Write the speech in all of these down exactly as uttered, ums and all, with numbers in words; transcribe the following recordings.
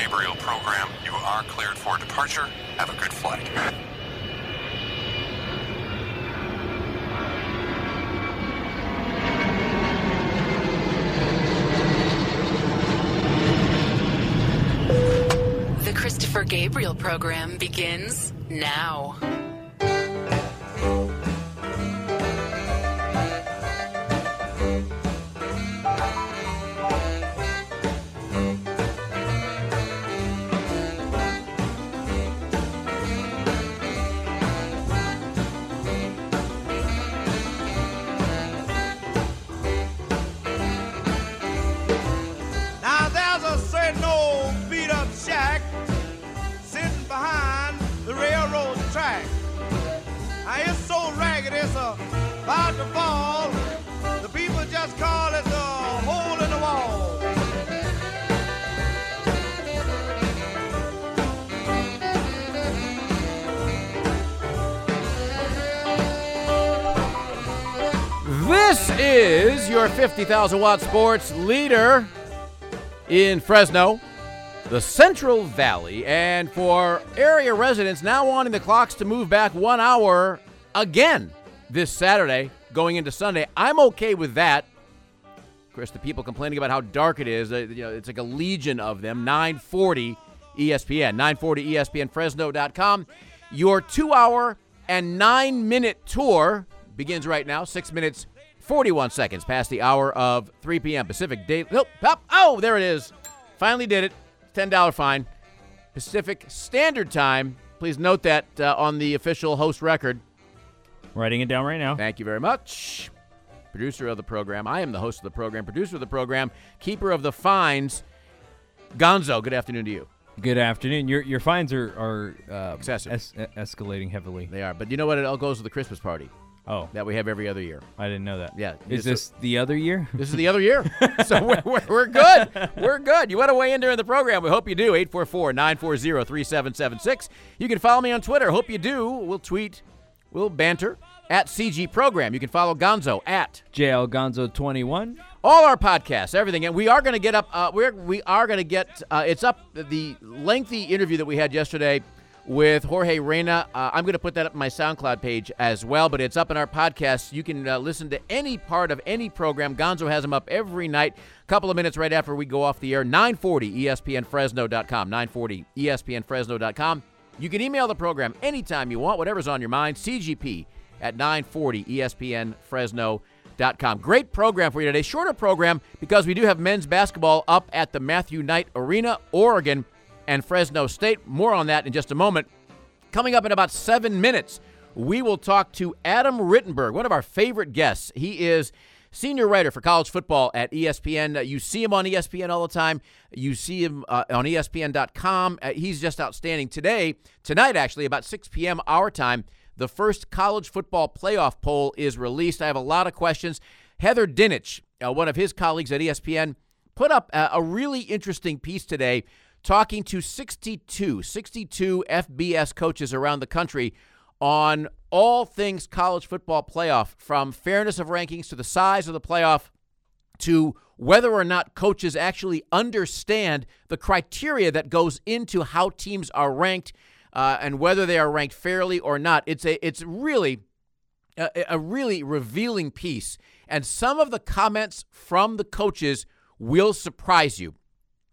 Gabriel program. You are cleared for departure. Have a good flight. The Christopher Gabriel program begins now. About to fall, the people just call it the hole in the wall. This is your fifty thousand watt sports leader in Fresno, the Central Valley, and for area residents now wanting the clocks to move back one hour again this Saturday going into Sunday. I'm okay with that. Of course, the people complaining about how dark it is, uh, you know, it's like a legion of them. nine forty E S P N, nine forty E S P N Fresno dot com. Your two-hour and nine-minute tour begins right now, six minutes, forty-one seconds past the hour of three p.m. Pacific Day. Oh, oh, there it is. Finally did it. ten dollars fine. Pacific Standard Time. Please note that uh, on the official host record. Writing it down right now. Thank you very much. Producer of the program. I am the host of the program, producer of the program, keeper of the fines, Gonzo. Good afternoon to you. Good afternoon. Your your fines are, are uh, excessive. Es- escalating heavily. They are. But you know what? It all goes to the Christmas party. Oh. That we have every other year. I didn't know that. Yeah. Is this the other year? This is the other year. So we're, we're, we're good. We're good. You want to weigh in during the program? We hope you do. eight four four, nine four zero, three seven seven six. You can follow me on Twitter. Hope you do. We'll tweet. We'll banter. At C G Program. You can follow Gonzo at J L Gonzo twenty-one. All our podcasts, everything. And we are going to get up, uh, we're, we are going to get, uh, it's up, the lengthy interview that we had yesterday with Jorge Reyna. Uh, I'm going to put that up on my SoundCloud page as well, but it's up in our podcast. You can uh, listen to any part of any program. Gonzo has them up every night, a couple of minutes right after we go off the air. nine forty E S P N Fresno dot com, nine forty E S P N Fresno dot com. You can email the program anytime you want, whatever's on your mind, C G P at nine forty E S P N Fresno dot com. Great program for you today. Shorter program because we do have men's basketball up at the Matthew Knight Arena, Oregon, and Fresno State. More on that in just a moment. Coming up in about seven minutes, we will talk to Adam Rittenberg, one of our favorite guests. He is senior writer for college football at E S P N. Uh, you see him on E S P N all the time. You see him uh, on E S P N dot com. Uh, he's just outstanding. Today, tonight actually, about six p.m. our time, the first college football playoff poll is released. I have a lot of questions. Heather Dinich, uh, one of his colleagues at E S P N, put up a, a really interesting piece today talking to sixty-two, sixty-two F B S coaches around the country on all things college football playoff, from fairness of rankings to the size of the playoff to whether or not coaches actually understand the criteria that goes into how teams are ranked. Uh, and whether they are ranked fairly or not. It's a it's really a, a really revealing piece, and some of the comments from the coaches will surprise you.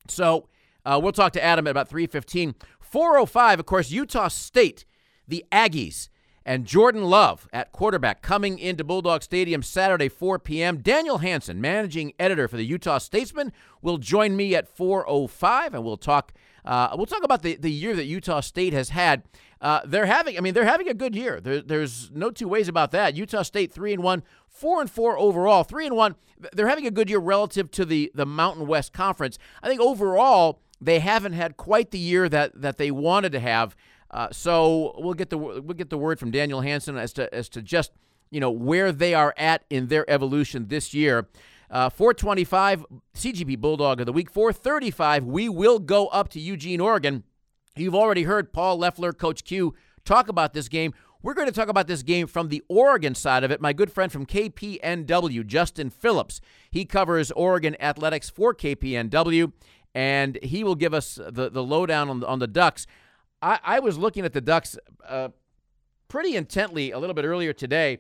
So uh, we'll talk to Adam at about three fifteen. four oh five, of course, Utah State, the Aggies, and Jordan Love at quarterback coming into Bulldog Stadium Saturday, four p.m. Daniel Hansen, managing editor for the Utah Statesman, will join me at four oh five, and we'll talk Uh, we'll talk about the, the year that Utah State has had. Uh, they're having, I mean, they're having a good year. There, there's no two ways about that. Utah State three and one, four and four overall, three and one. They're having a good year relative to the the Mountain West Conference. I think overall they haven't had quite the year that that they wanted to have. Uh, so we'll get the we'll get the word from Daniel Hansen as to as to just you know where they are at in their evolution this year. Uh, four twenty-five, C G P Bulldog of the Week. four thirty-five, we will go up to Eugene, Oregon. You've already heard Paul Loeffler, Coach Q, talk about this game. We're going to talk about this game from the Oregon side of it. My good friend from K P N W, Justin Phillips. He covers Oregon athletics for K P N W, and he will give us the, the lowdown on the, on the Ducks. I, I was looking at the Ducks uh, pretty intently a little bit earlier today,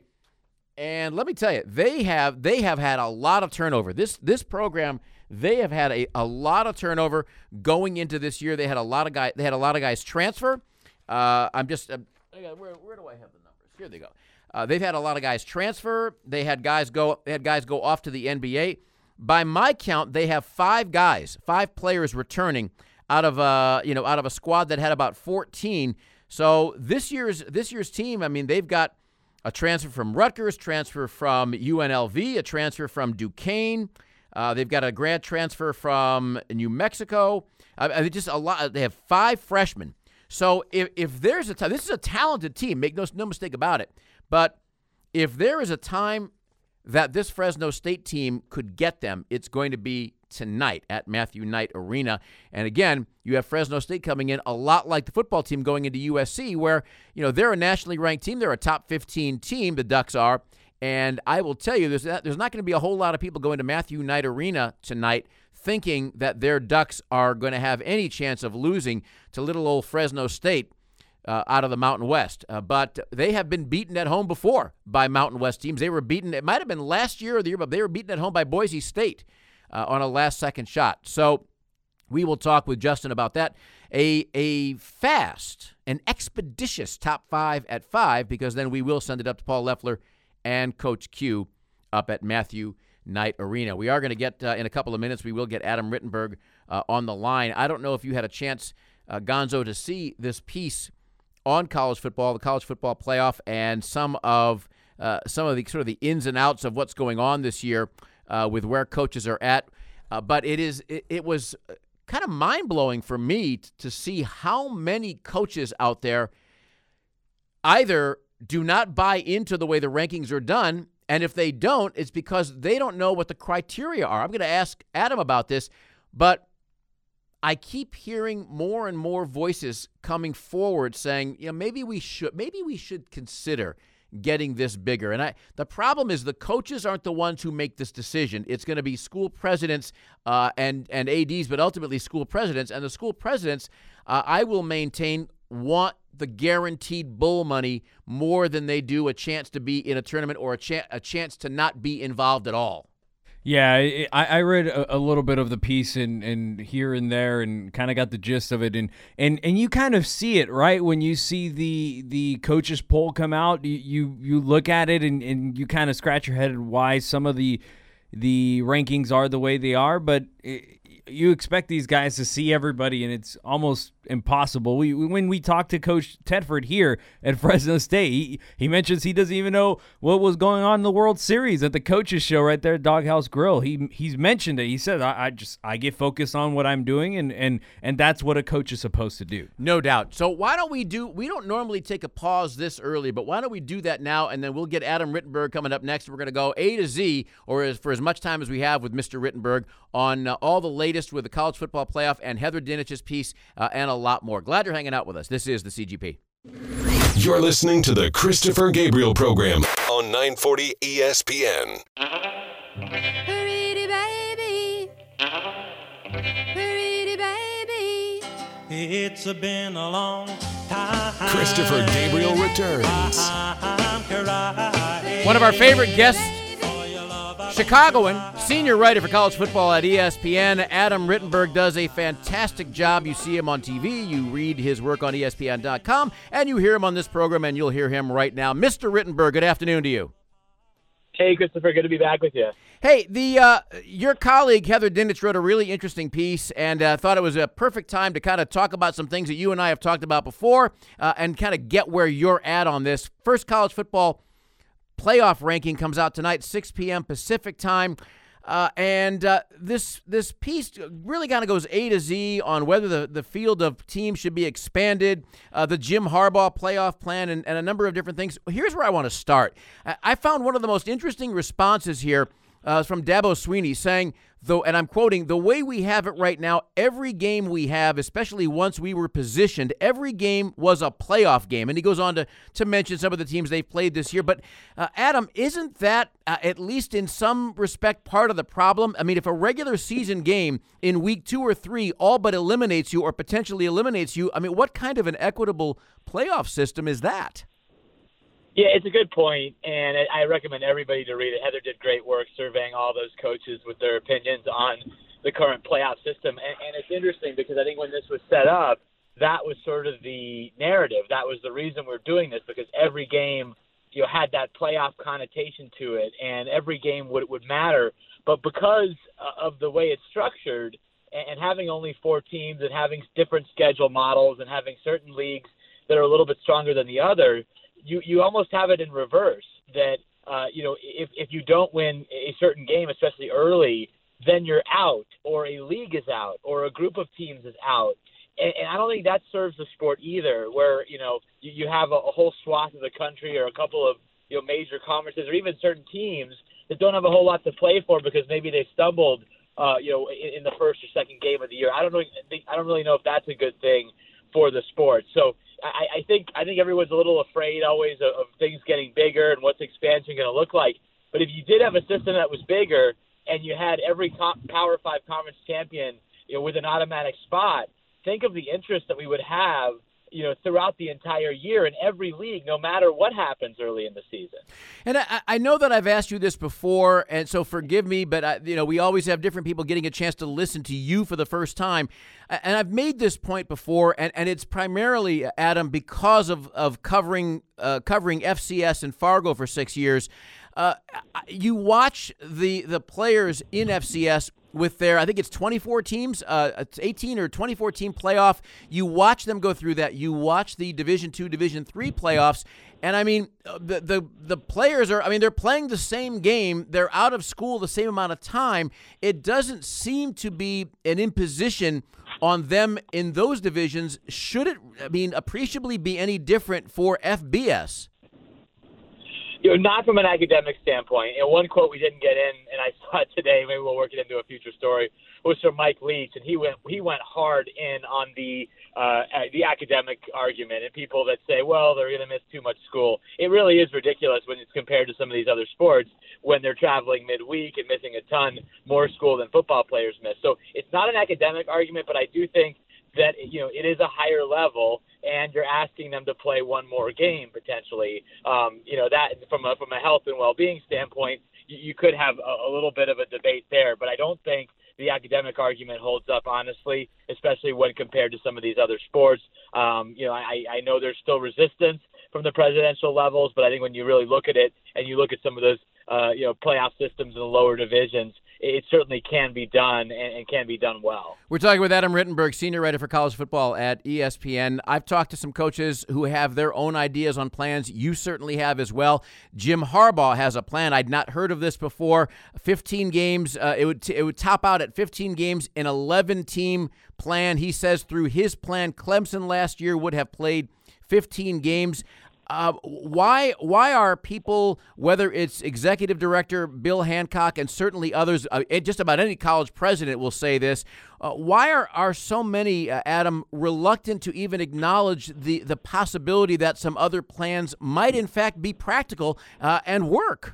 and let me tell you, they have they have had a lot of turnover. This this program, they have had a, a lot of turnover going into this year. They had a lot of guys. They had a lot of guys transfer. Uh, I'm just uh, where where do I have the numbers? Here they go. Uh, they've had a lot of guys transfer. They had guys go. They had guys go off to the N B A. By my count, they have five guys, five players returning out of a you know out of a squad that had about fourteen. So this year's this year's team, I mean, they've got a transfer from Rutgers, transfer from U N L V, a transfer from Duquesne. Uh, they've got a grad transfer from New Mexico. Uh, I mean, just a lot. They have five freshmen. So if if there's a time, this is a talented team. Make no no mistake about it. But if there is a time that this Fresno State team could get them, it's going to be tonight at Matthew Knight Arena. And again, you have Fresno State coming in a lot like the football team going into U S C, where, you know, they're a nationally ranked team. They're a top fifteen team, the Ducks are. And I will tell you, there's, there's not going to be a whole lot of people going to Matthew Knight Arena tonight thinking that their Ducks are going to have any chance of losing to little old Fresno State uh, out of the Mountain West. Uh, but they have been beaten at home before by Mountain West teams. They were beaten, it might have been last year or the year, but they were beaten at home by Boise State uh, on a last-second shot. So we will talk with Justin about that. A a fast, an expeditious top five at five, because then we will send it up to Paul Leffler and Coach Q up at Matthew Knight Arena. We are going to get, uh, in a couple of minutes, we will get Adam Rittenberg uh, on the line. I don't know if you had a chance, uh, Gonzo, to see this piece on college football, the college football playoff, and some of uh, some of the sort of the ins and outs of what's going on this year uh, with where coaches are at. Uh, but it is it, it was kind of mind-blowing for me t- to see how many coaches out there either do not buy into the way the rankings are done, and if they don't, it's because they don't know what the criteria are. I'm going to ask Adam about this, but I keep hearing more and more voices coming forward saying, you know, maybe we should, maybe we should consider getting this bigger. And I, the problem is the coaches aren't the ones who make this decision. It's going to be school presidents uh, and and A Ds, but ultimately school presidents. And the school presidents, uh, I will maintain, want the guaranteed bowl money more than they do a chance to be in a tournament or a, cha- a chance to not be involved at all. Yeah, I, I read a, a little bit of the piece and, and here and there and kind of got the gist of it. And, and, and you kind of see it, right? When you see the the coaches poll come out, you, you, you look at it and, and you kind of scratch your head at why some of the the rankings are the way they are. But it, you expect these guys to see everybody, and it's almost impossible. We when we talked to Coach Tedford here at Fresno State, he, he mentions he doesn't even know what was going on in the World Series at the coaches show right there at Doghouse Grill. He he's mentioned it. He said, I, I just I get focused on what I'm doing, and and and that's what a coach is supposed to do. No doubt. So why don't we do? We don't normally take a pause this early, but why don't we do that now, and then we'll get Adam Rittenberg coming up next. We're going to go A to Z, or as, for as much time as we have with Mister Rittenberg on uh, all the latest with the college football playoff and Heather Dinich's piece uh, and a lot more. Glad you're hanging out with us. This is the C G P. You're listening to the Christopher Gabriel Program on nine forty E S P N. Pretty baby, pretty baby, it's been a long time. Christopher Gabriel returns. One of our favorite guests, Chicagoan, senior writer for college football at E S P N, Adam Rittenberg, does a fantastic job. You see him on T V, you read his work on E S P N dot com, and you hear him on this program, and you'll hear him right now. Mister Rittenberg, good afternoon to you. Hey, Christopher, good to be back with you. Hey, the uh, your colleague Heather Dinich wrote a really interesting piece, and uh, thought it was a perfect time to kind of talk about some things that you and I have talked about before, uh, and kind of get where you're at on this. First college football playoff ranking comes out tonight, six p.m. Pacific time, uh, and uh, this this piece really kind of goes A to Z on whether the, the field of teams should be expanded, uh, the Jim Harbaugh playoff plan, and, and a number of different things. Here's where I want to start. I, I found one of the most interesting responses here uh, from Dabo Sweeney saying, though, and I'm quoting, the way we have it right now, every game we have, especially once we were positioned, every game was a playoff game. And he goes on to, to mention some of the teams they've played this year. But, uh, Adam, isn't that, uh, at least in some respect, part of the problem? I mean, if a regular season game in week two or three all but eliminates you or potentially eliminates you, I mean, what kind of an equitable playoff system is that? Yeah, it's a good point, and I recommend everybody to read it. Heather did great work surveying all those coaches with their opinions on the current playoff system. And, and it's interesting because I think when this was set up, that was sort of the narrative. That was the reason we're doing this, because every game, you know, had that playoff connotation to it, and every game would would matter. But because of the way it's structured, and having only four teams and having different schedule models and having certain leagues that are a little bit stronger than the other, you, you almost have it in reverse that, uh, you know, if, if you don't win a certain game, especially early, then you're out, or a league is out, or a group of teams is out. And, and I don't think that serves the sport either, where, you know, you, you have a, a whole swath of the country or a couple of, you know, major conferences or even certain teams that don't have a whole lot to play for because maybe they stumbled, uh, you know, in, in the first or second game of the year. I don't know. I don't really know if that's a good thing for the sport. So I, I think I think everyone's a little afraid always of, of things getting bigger and what's expansion going to look like. But if you did have a system that was bigger and you had every co- Power Five conference champion, you know, with an automatic spot, think of the interest that we would have, you know, throughout the entire year in every league, no matter what happens early in the season. And I, I know that I've asked you this before, and so forgive me, but I, you know, we always have different people getting a chance to listen to you for the first time. And I've made this point before, and, and it's primarily, Adam, because of of covering uh, covering F C S and Fargo for six years. Uh, you watch the the players in F C S with their, I think it's twenty-four teams, uh, it's eighteen or twenty-four team playoff. You watch them go through that. You watch the Division Two, Division Three playoffs, and I mean, the the the players are, I mean, they're playing the same game. They're out of school the same amount of time. It doesn't seem to be an imposition on them in those divisions. Should it, I mean, appreciably be any different for F B S? You know, not from an academic standpoint. And one quote we didn't get in, and I saw it today, maybe we'll work it into a future story, was from Mike Leach, and he went he went hard in on the uh, the academic argument and people that say, well, they're going to miss too much school. It really is ridiculous when it's compared to some of these other sports when they're traveling midweek and missing a ton more school than football players miss. So it's not an academic argument, but I do think that, you know, it is a higher level, and you're asking them to play one more game potentially. Um, you know, that from a from a health and well-being standpoint, you, you could have a, a little bit of a debate there. But I don't think the academic argument holds up, honestly, especially when compared to some of these other sports. Um, you know, I, I know there's still resistance from the presidential levels, but I think when you really look at it and you look at some of those, uh, you know, playoff systems in the lower divisions, it certainly can be done and, and can be done well. We're talking with Adam Rittenberg, senior writer for college football at E S P N. I've talked to some coaches who have their own ideas on plans. You certainly have as well. Jim Harbaugh has a plan. I'd not heard of this before. fifteen games. Uh, it would t- it would top out at fifteen games, an eleven-team plan. He says through his plan, Clemson last year would have played fifteen games. Uh, why why are people, whether it's executive director Bill Hancock and certainly others, uh, just about any college president will say this, uh, why are, are so many, uh, Adam, reluctant to even acknowledge the, the possibility that some other plans might in fact be practical uh, and work?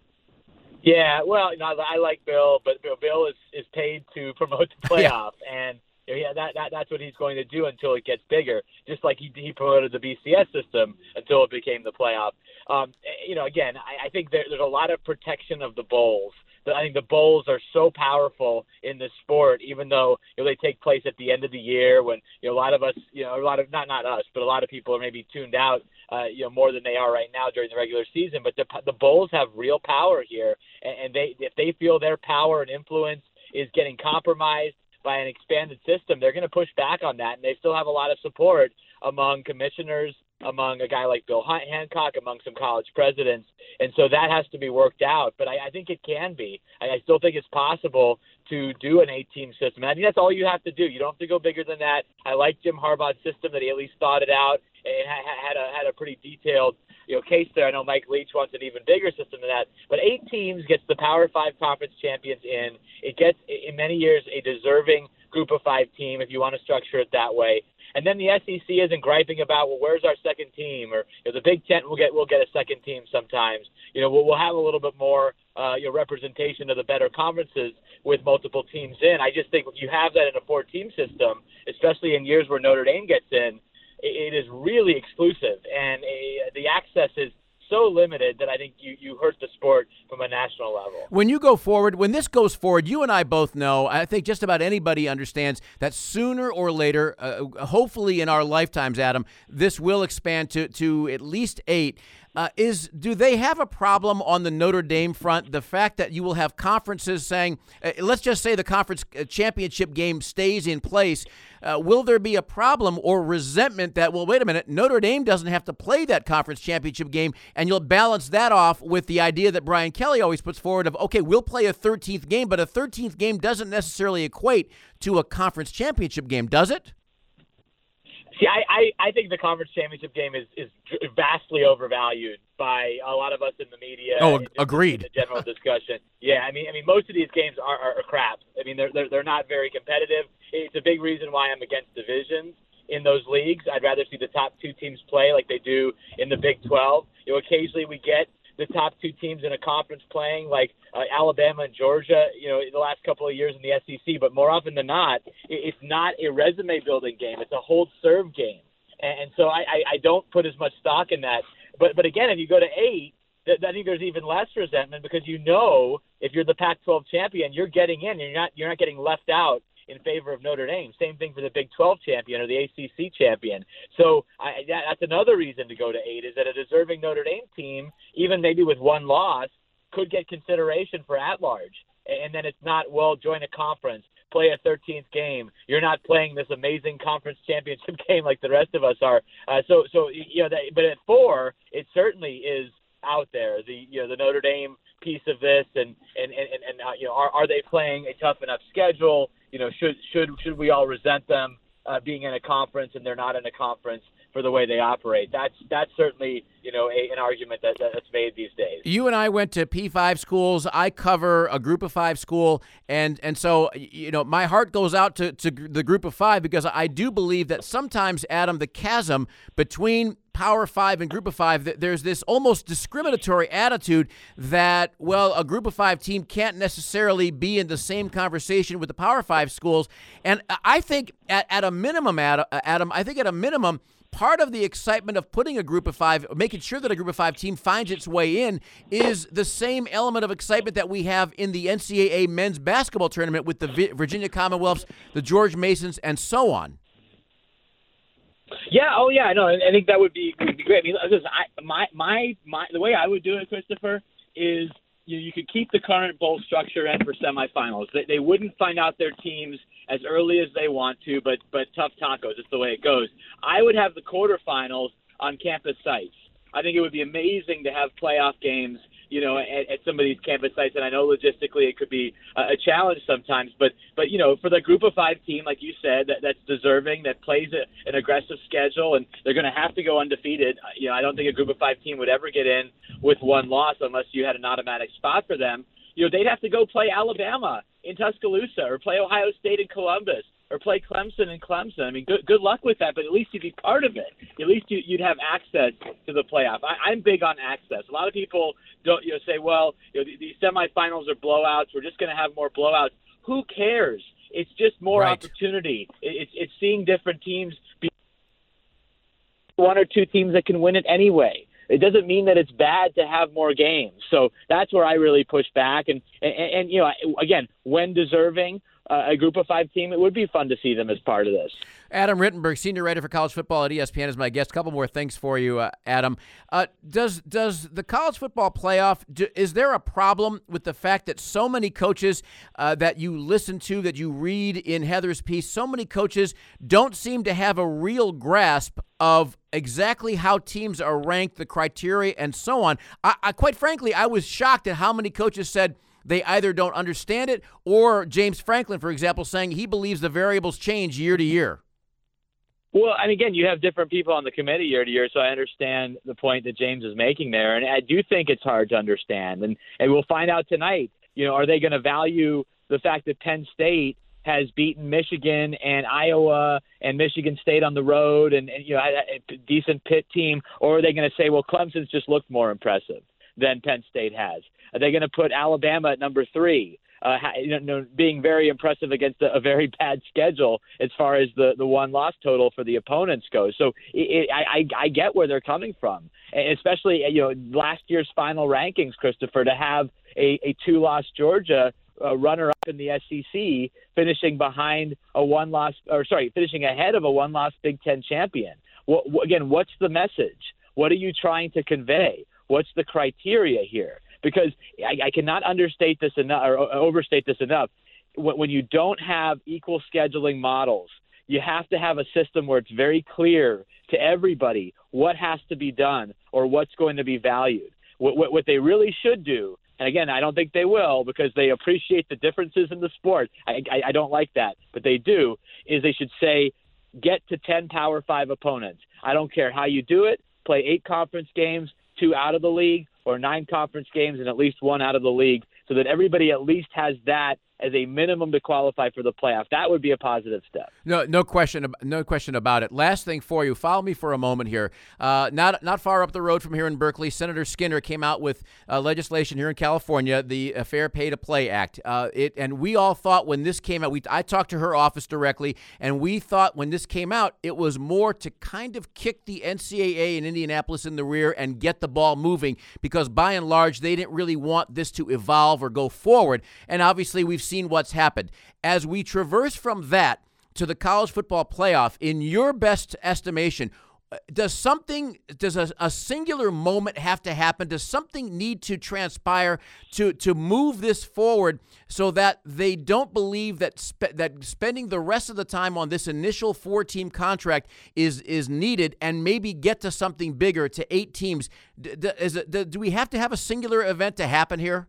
Yeah, well, you know, I like Bill, but Bill is, is paid to promote the playoff, yeah. and Yeah, that, that that's what he's going to do until it gets bigger, just like he, he promoted the B C S system until it became the playoff. Um, you know, again, I, I think there, there's a lot of protection of the bowls. I think the bowls are so powerful in this sport, even though, you know, they take place at the end of the year when, you know, a lot of us, you know, a lot of, not not us, but a lot of people are maybe tuned out, uh, you know, more than they are right now during the regular season. But the, the bowls have real power here, and, and they if they feel their power and influence is getting compromised by an expanded system, they're going to push back on that, and they still have a lot of support among commissioners, among a guy like Bill Hancock, among some college presidents, and so that has to be worked out. But I, I think it can be. I, I still think it's possible to do an eight-team system. And I think that's all you have to do. You don't have to go bigger than that. I like Jim Harbaugh's system that he at least thought it out, and ha- had a had a pretty detailed you know case there. I know Mike Leach wants an even bigger system than that, but eight teams gets the Power Five conference champions in. It gets in many years a deserving Group of Five team if you want to structure it that way. And then the S E C isn't griping about, well, where's our second team? Or you know, the Big Ten will get will get a second team sometimes. You know, we'll, we'll have a little bit more uh, you know, representation of the better conferences with multiple teams in. I just think if you have that in a four-team system, especially in years where Notre Dame gets in, it, it is really exclusive, and a, the access is so limited that I think you, you hurt the sport from a national level. When you go forward, when this goes forward, you and I both know, I think just about anybody understands that sooner or later, uh, hopefully in our lifetimes, Adam, this will expand to, to at least eight. Uh, is do they have a problem on the Notre Dame front? The fact that you will have conferences saying, uh, let's just say the conference championship game stays in place, uh, will there be a problem or resentment that, well, wait a minute, Notre Dame doesn't have to play that conference championship game, and you'll balance that off with the idea that Brian Kelly always puts forward of, okay, we'll play a thirteenth game, but a thirteenth game doesn't necessarily equate to a conference championship game, does it? See, I, I, I think the conference championship game is, is vastly overvalued by a lot of us in the media. Oh, and agreed. In the general discussion. Yeah, I mean, I mean, most of these games are, are, are crap. I mean, they're, they're they're not very competitive. It's a big reason why I'm against divisions in those leagues. I'd rather see the top two teams play like they do in the Big twelve. You know, occasionally we get the top two teams in a conference playing, like uh, Alabama and Georgia, you know, in the last couple of years in the S E C. But more often than not, it's not a resume-building game. It's a hold-serve game. And so I, I, I don't put as much stock in that. But, but again, if you go to eight, th- I think there's even less resentment because you know if you're the Pac twelve champion, you're getting in. You're not, you're not getting left out in favor of Notre Dame. Same thing for the Big twelve champion or the A C C champion. So I, that, that's another reason to go to eight, is that a deserving Notre Dame team, even maybe with one loss, could get consideration for at-large. And then it's not, well, join a conference, play a thirteenth game. You're not playing this amazing conference championship game like the rest of us are. Uh, so, so you know, that, but at four, it certainly is out there. The you know the Notre Dame piece of this, and and and, and uh, you know, are are they playing a tough enough schedule? You know, should should should we all resent them uh, being in a conference and they're not in a conference for the way they operate? That's that's certainly you know a, an argument that that's made these days. You and I went to P five schools. I cover a Group of Five school, and and so you know my heart goes out to to the Group of Five because I do believe that sometimes, Adam, the chasm between Power Five and Group of Five, there's this almost discriminatory attitude that, well, a Group of Five team can't necessarily be in the same conversation with the Power Five schools. And I think at, at a minimum, Adam, I think at a minimum, part of the excitement of putting a Group of Five, making sure that a Group of Five team finds its way in, is the same element of excitement that we have in the N C double A men's basketball tournament with the Virginia Commonwealths, the George Masons, and so on. Yeah. Oh, yeah. No, I think that would be would be great. I mean, listen, I, my my my the way I would do it, Christopher, is you you could keep the current bowl structure in for semifinals. They they wouldn't find out their teams as early as they want to, but but tough tacos. It's the way it goes. I would have the quarterfinals on campus sites. I think it would be amazing to have playoff games, you know, at, at some of these campus sites. And I know logistically it could be a, a challenge sometimes, but, but, you know, for the Group of Five team, like you said, that, that's deserving, that plays a, an aggressive schedule, and they're going to have to go undefeated. You know, I don't think a Group of Five team would ever get in with one loss unless you had an automatic spot for them. You know, they'd have to go play Alabama in Tuscaloosa or play Ohio State in Columbus or play Clemson in Clemson. I mean, good good luck with that, but at least you'd be part of it. At least you, you'd have access to the playoff. I, I'm big on access. A lot of people don't, you know, say, well, you know, these semifinals are blowouts. We're just going to have more blowouts. Who cares? It's just more right. opportunity. It, it's it's seeing different teams be one or two teams that can win it anyway. It doesn't mean that it's bad to have more games. So that's where I really push back. And, and, and you know, again, when deserving, uh, a Group of Five team, it would be fun to see them as part of this. Adam Rittenberg, senior writer for college football at E S P N, is my guest. A couple more things for you, uh, Adam. Uh, does does the college football playoff, do, is there a problem with the fact that so many coaches uh, that you listen to, that you read in Heather's piece, so many coaches don't seem to have a real grasp of exactly how teams are ranked, the criteria, and so on? I, I quite frankly, I was shocked at how many coaches said they either don't understand it, or James Franklin, for example, saying he believes the variables change year to year. Well, and again, you have different people on the committee year to year, so I understand the point that James is making there. And I do think it's hard to understand. And, and we'll find out tonight, you know, are they going to value the fact that Penn State has beaten Michigan and Iowa and Michigan State on the road and, and you know, a decent Pitt team, or are they going to say, well, Clemson's just looked more impressive than Penn State has? Are they going to put Alabama at number three? Uh, you know, being very impressive against a, a very bad schedule as far as the, the one-loss total for the opponents goes. So it, it, I, I get where they're coming from, and especially, you know, last year's final rankings, Christopher, to have a, a two-loss Georgia uh, runner-up in the S E C finishing behind a one-loss, or sorry, finishing ahead of a one-loss Big Ten champion. What, again, what's the message? What are you trying to convey? What's the criteria here? Because I, I cannot understate this enough or overstate this enough. When, when you don't have equal scheduling models, you have to have a system where it's very clear to everybody what has to be done or what's going to be valued. What, what, what they really should do, and again, I don't think they will because they appreciate the differences in the sport. I, I, I don't like that, but they do, is they should say, get to ten Power Five opponents. I don't care how you do it. Play eight conference games, two out of the league, or nine conference games and at least one out of the league, so that everybody at least has that as a minimum to qualify for the playoff. That would be a positive step. No, no question, no question about it. Last thing for you, follow me for a moment here. Uh, not not far up the road from here in Berkeley, Senator Skinner came out with uh, legislation here in California, the uh, Fair Pay to Play Act. Uh, it and we all thought when this came out, we I talked to her office directly, and we thought when this came out, it was more to kind of kick the N C double A in Indianapolis in the rear and get the ball moving, because by and large, they didn't really want this to evolve or go forward. And obviously, we've seen what's happened. As we traverse from that to the college football playoff, in your best estimation, does something, does a, a singular moment have to happen? Does something need to transpire to to move this forward so that they don't believe that spe- that spending the rest of the time on this initial four-team contract is is needed, and maybe get to something bigger, to eight teams? D- d- is it, d- do we have to have a singular event to happen here?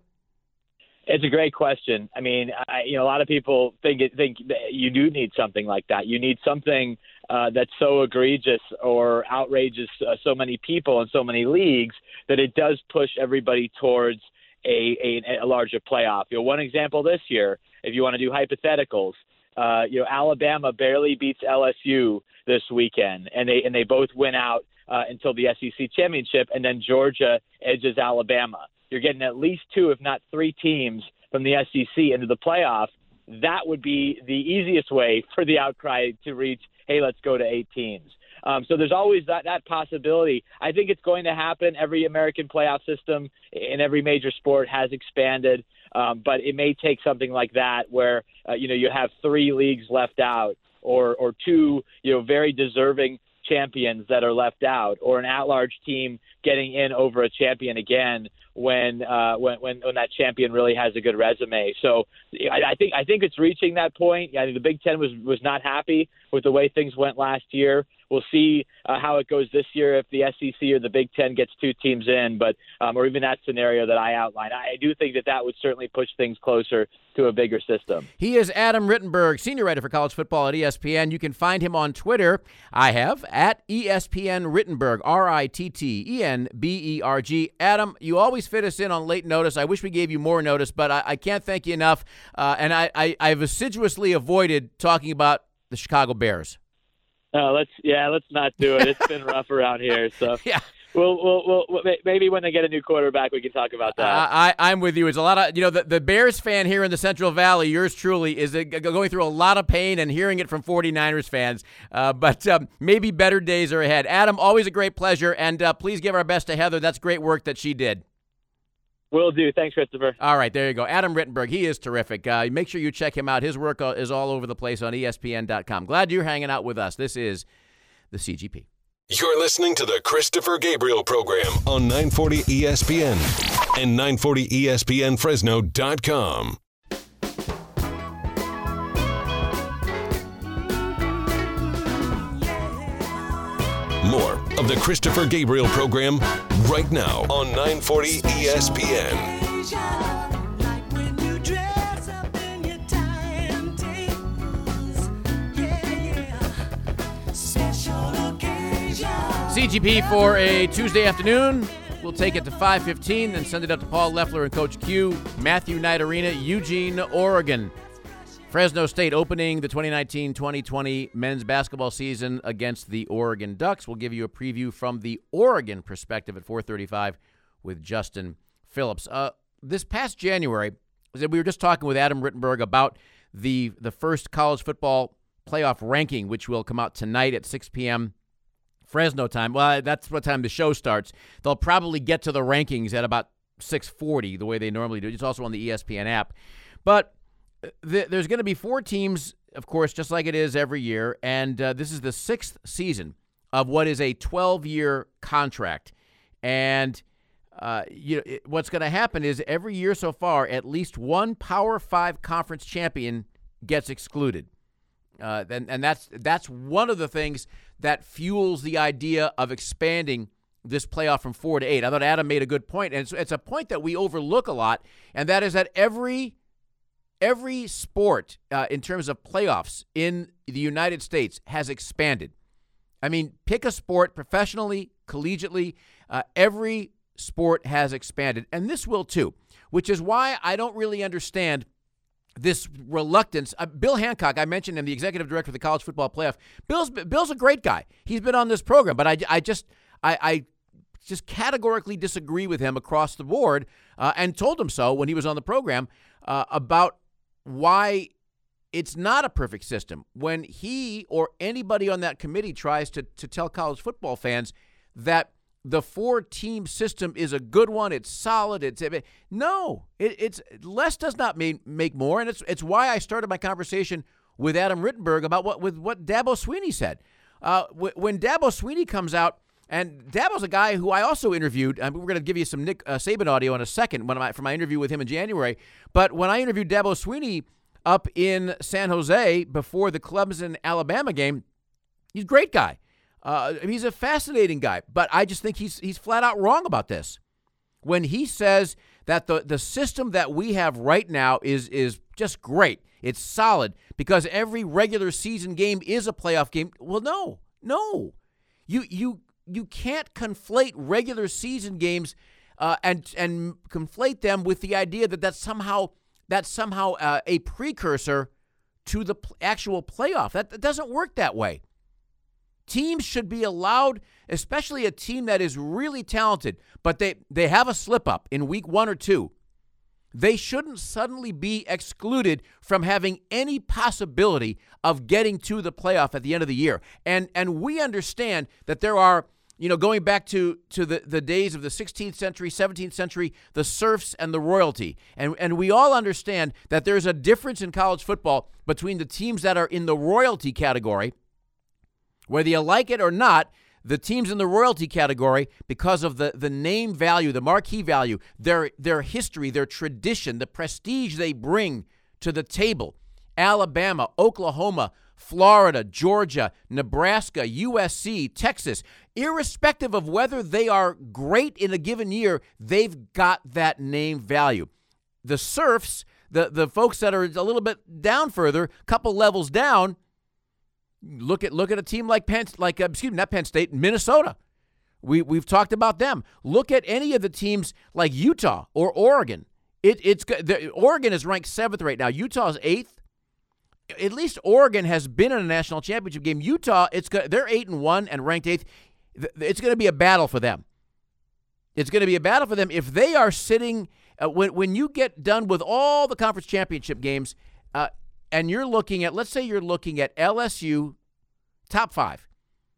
It's a great question. I mean, I, you know, a lot of people think it, think that you do need something like that. You need something uh, that's so egregious or outrageous uh, so many people and so many leagues that it does push everybody towards a, a, a larger playoff. You know, one example this year, if you want to do hypotheticals, uh, you know, Alabama barely beats L S U this weekend, and they and they both win out uh, until the S E C championship, and then Georgia edges Alabama. You're getting at least two, if not three teams from the S E C into the playoff. That would be the easiest way for the outcry to reach, hey, let's go to eight teams. Um, so there's always that, that possibility. I think it's going to happen. Every American playoff system in every major sport has expanded, um, but it may take something like that where, uh, you know, you have three leagues left out, or, or two, you know, very deserving champions that are left out, or an at-large team getting in over a champion again when uh, when, when when that champion really has a good resume. So I, I think I think it's reaching that point. I mean, the Big Ten was was not happy with the way things went last year. We'll see uh, how it goes this year if the S E C or the Big Ten gets two teams in, but um, or even that scenario that I outlined. I do think that that would certainly push things closer to a bigger system. He is Adam Rittenberg, senior writer for college football at E S P N. You can find him on Twitter. I have, at E S P N Rittenberg, R I T T E N B E R G. Adam, you always fit us in on late notice. I wish we gave you more notice, but I, I can't thank you enough. Uh, and I, I, I've assiduously avoided talking about the Chicago Bears. Uh, let's yeah, let's not do it. It's been rough around here, so yeah. We'll, we'll, we'll, maybe when they get a new quarterback, we can talk about that. Uh, I, I'm with you. It's a lot of, you know, the, the Bears fan here in the Central Valley, yours truly, is going through a lot of pain and hearing it from forty-niners fans. Uh, but um, maybe better days are ahead. Adam, always a great pleasure, and uh, please give our best to Heather. That's great work that she did. Will do. Thanks, Christopher. All right, there you go. Adam Rittenberg, he is terrific. Uh, make sure you check him out. His work is all over the place on E S P N dot com. Glad you're hanging out with us. This is the C G P. You're listening to the Christopher Gabriel Program on nine forty E S P N and nine forty E S P N Fresno dot com. More of the Christopher Gabriel Program right now on nine forty E S P N. Special C G P for a Tuesday afternoon. We'll take it to five fifteen, then send it up to Paul Leffler and Coach Q. Matthew Knight Arena, Eugene, Oregon. Fresno State opening the twenty nineteen twenty twenty men's basketball season against the Oregon Ducks. We'll give you a preview from the Oregon perspective at four thirty-five with Justin Phillips. Uh, this past January, we were just talking with Adam Rittenberg about the the first college football playoff ranking, which will come out tonight at six p.m. Fresno time. Well, that's what time the show starts. They'll probably get to the rankings at about six forty, the way they normally do. It's also on the E S P N app. But th- there's going to be four teams, of course, just like it is every year, and uh, this is the sixth season of what is a twelve-year contract. And uh, you know it, what's going to happen is every year so far, at least one Power Five conference champion gets excluded. Uh, and, and that's that's one of the things that fuels the idea of expanding this playoff from four to eight. I thought Adam made a good point, and it's, it's a point that we overlook a lot, and that is that every every sport uh, in terms of playoffs in the United States has expanded. I mean, pick a sport professionally, collegiately, uh, every sport has expanded, and this will too, which is why I don't really understand this reluctance. Uh, Bill Hancock, I mentioned him, the executive director of the College Football Playoff. Bill's Bill's a great guy. He's been on this program, but I, I just I, I just categorically disagree with him across the board, uh, and told him so when he was on the program uh, about why it's not a perfect system. When he or anybody on that committee tries to to tell college football fans that the four-team system is a good one, it's solid, it's no, it, it's less does not mean make more, and it's it's why I started my conversation with Adam Rittenberg about what with what Dabo Swinney said. Uh, w- when Dabo Swinney comes out, and Dabo's a guy who I also interviewed. I mean, we're going to give you some Nick uh, Saban audio in a second when I, for my interview with him in January. But when I interviewed Dabo Swinney up in San Jose before the Clemson-Alabama game, he's a great guy. Uh, he's a fascinating guy, but I just think he's he's flat out wrong about this. When he says that the, the system that we have right now is is just great, it's solid, because every regular season game is a playoff game. Well, no, no. You you you can't conflate regular season games uh, and and conflate them with the idea that that's somehow, that's somehow uh, a precursor to the pl- actual playoff. That, that doesn't work that way. Teams should be allowed, especially a team that is really talented, but they, they have a slip-up in week one or two. They shouldn't suddenly be excluded from having any possibility of getting to the playoff at the end of the year. And and we understand that there are, you know, going back to, to the, the days of the sixteenth century, seventeenth century, the serfs and the royalty. And, and we all understand that there's a difference in college football between the teams that are in the royalty category, whether you like it or not. The teams in the royalty category, because of the, the name value, the marquee value, their their history, their tradition, the prestige they bring to the table. Alabama, Oklahoma, Florida, Georgia, Nebraska, U S C, Texas, irrespective of whether they are great in a given year, they've got that name value. The serfs, the, the folks that are a little bit down further, a couple levels down, Look at look at a team like Penn, like uh, excuse me, not Penn State, Minnesota. We we've talked about them. Look at any of the teams like Utah or Oregon. It it's the, Oregon is ranked seventh right now. Utah is eighth. At least Oregon has been in a national championship game. Utah, it's they're eight and one and ranked eighth. It's going to be a battle for them. It's going to be a battle for them if they are sitting uh, when when you get done with all the conference championship games. Uh, And you're looking at, let's say you're looking at L S U, top five.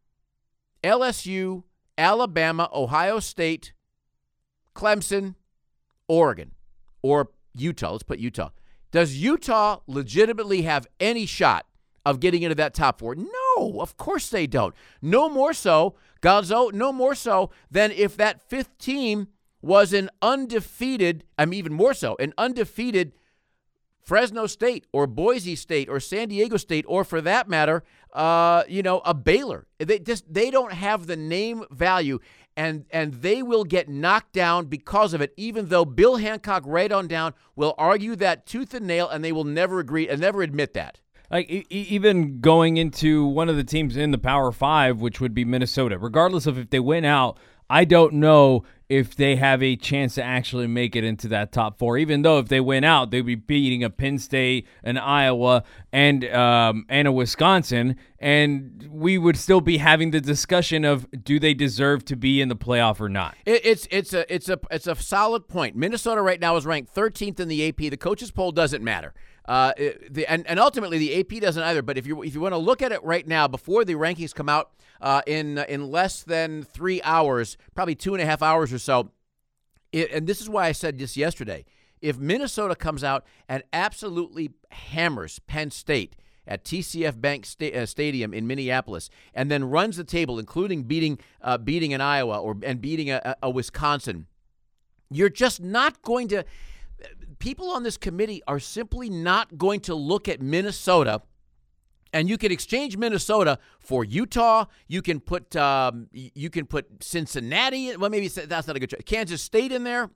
L S U, Alabama, Ohio State, Clemson, Oregon, or Utah. Let's put Utah. Does Utah legitimately have any shot of getting into that top four? No, of course they don't. No more so, Gonzo, no more so than if that fifth team was an undefeated, I mean even more so, an undefeated Fresno State or Boise State or San Diego State, or for that matter, uh, you know, a Baylor. They just they don't have the name value, and and they will get knocked down because of it. Even though Bill Hancock, right on down, will argue that tooth and nail, and they will never agree and never admit that. Like e- even going into one of the teams in the Power Five, which would be Minnesota, regardless of if they win out, I don't know if they have a chance to actually make it into that top four, even though if they win out, they'd be beating a Penn State, an Iowa, and um, and a Wisconsin, and we would still be having the discussion of do they deserve to be in the playoff or not. It, it's it's a it's a it's a solid point. Minnesota right now is ranked thirteenth in the A P. The coaches poll doesn't matter. Uh, the, and, and ultimately, the A P doesn't either. But if you if you want to look at it right now, before the rankings come out uh, in in less than three hours, probably two and a half hours or so, it, and this is why I said this yesterday, if Minnesota comes out and absolutely hammers Penn State at T C F Bank Sta- uh, Stadium in Minneapolis, and then runs the table, including beating uh, beating an Iowa or and beating a, a Wisconsin, you're just not going to. People on this committee are simply not going to look at Minnesota, and you can exchange Minnesota for Utah. You can put um, you can put Cincinnati. Well, maybe that's not a good choice. Kansas State in there.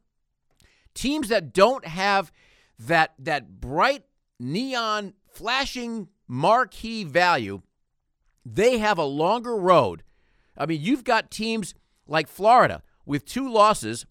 Teams that don't have that that bright neon flashing marquee value, they have a longer road. I mean, you've got teams like Florida with two losses.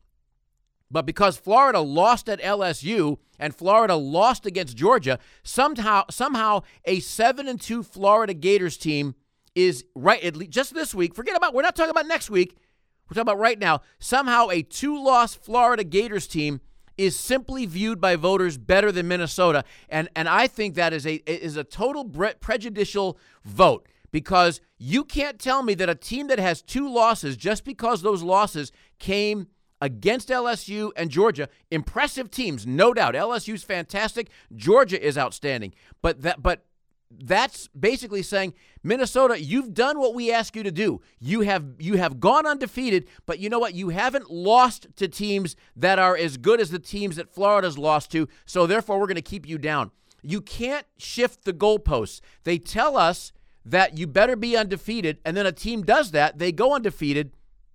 But because Florida lost at L S U and Florida lost against Georgia, somehow somehow a seven and two Florida Gators team is right at least just this week. Forget about we're not talking about next week. We're talking about right now. Somehow a two-loss Florida Gators team is simply viewed by voters better than Minnesota, and and I think that is a is a total bre- prejudicial vote. Because you can't tell me that a team that has two losses, just because those losses came against L S U and Georgia, impressive teams, no doubt. L S U's fantastic. Georgia is outstanding. But that, but that's basically saying, Minnesota, you've done what we ask you to do. You have you have gone undefeated, but you know what? You haven't lost to teams that are as good as the teams that Florida's lost to, so therefore we're going to keep you down. You can't shift the goalposts. They tell us that you better be undefeated, and then a team does that. They go undefeated,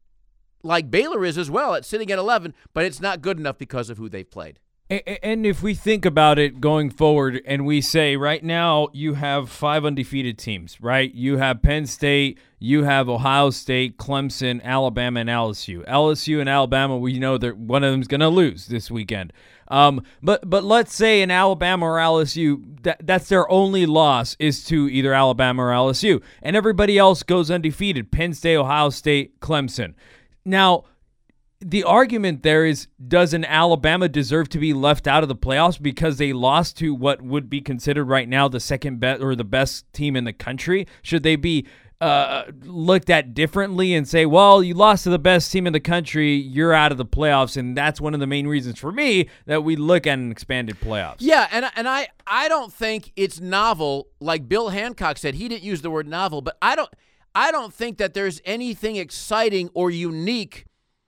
like Baylor is as well, at sitting at eleven, but it's not good enough because of who they've played. And if we think about it going forward and we say right now you have five undefeated teams, right? You have Penn State, you have Ohio State, Clemson, Alabama, and L S U. L S U and Alabama, we know that one of them is going to lose this weekend. Um, but but let's say in Alabama or L S U, that, that's their only loss is to either Alabama or L S U. And everybody else goes undefeated, Penn State, Ohio State, Clemson. Now, the argument there is, does an Alabama deserve to be left out of the playoffs because they lost to what would be considered right now the second best or the best team in the country? Should they be uh, looked at differently and say, well, you lost to the best team in the country, you're out of the playoffs, and that's one of the main reasons for me that we look at an expanded playoffs? Yeah, and and I, I don't think it's novel, like Bill Hancock said. He didn't use the word novel, but I don't I don't think that there's anything exciting or unique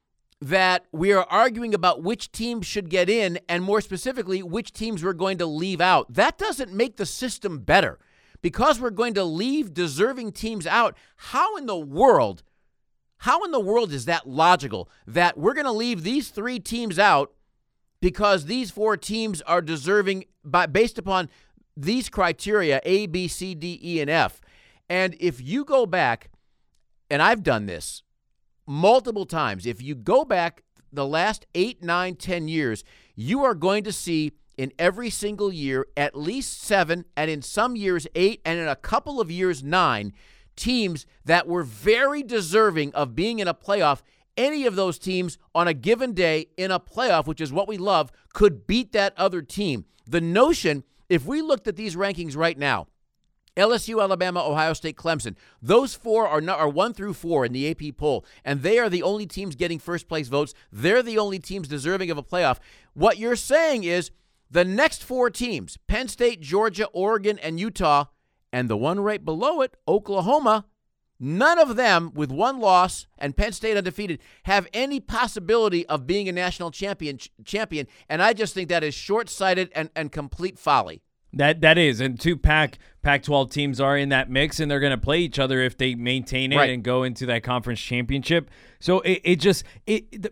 that we are arguing about which teams should get in, and more specifically, which teams we're going to leave out. That doesn't make the system better. Because we're going to leave deserving teams out, how in the world, how in the world is that logical, that we're going to leave these three teams out because these four teams are deserving by, based upon these criteria, A, B, C, D, E, and F. And if you go back, and I've done this multiple times, if you go back the last eight, nine, ten years, you are going to see in every single year at least seven, and in some years eight, and in a couple of years nine, teams that were very deserving of being in a playoff. Any of those teams on a given day in a playoff, which is what we love, could beat that other team. The notion, if we looked at these rankings right now, L S U, Alabama, Ohio State, Clemson, those four are not, are one through four in the A P poll, and they are the only teams getting first-place votes. They're the only teams deserving of a playoff. What you're saying is the next four teams, Penn State, Georgia, Oregon, and Utah, and the one right below it, Oklahoma, none of them, with one loss and Penn State undefeated, have any possibility of being a national champion. champion. And I just think that is short-sighted and, and complete folly. That that is, and two Pac Pac twelve teams are in that mix, and they're going to play each other if they maintain it right. and go into that conference championship. So it, it just it. The,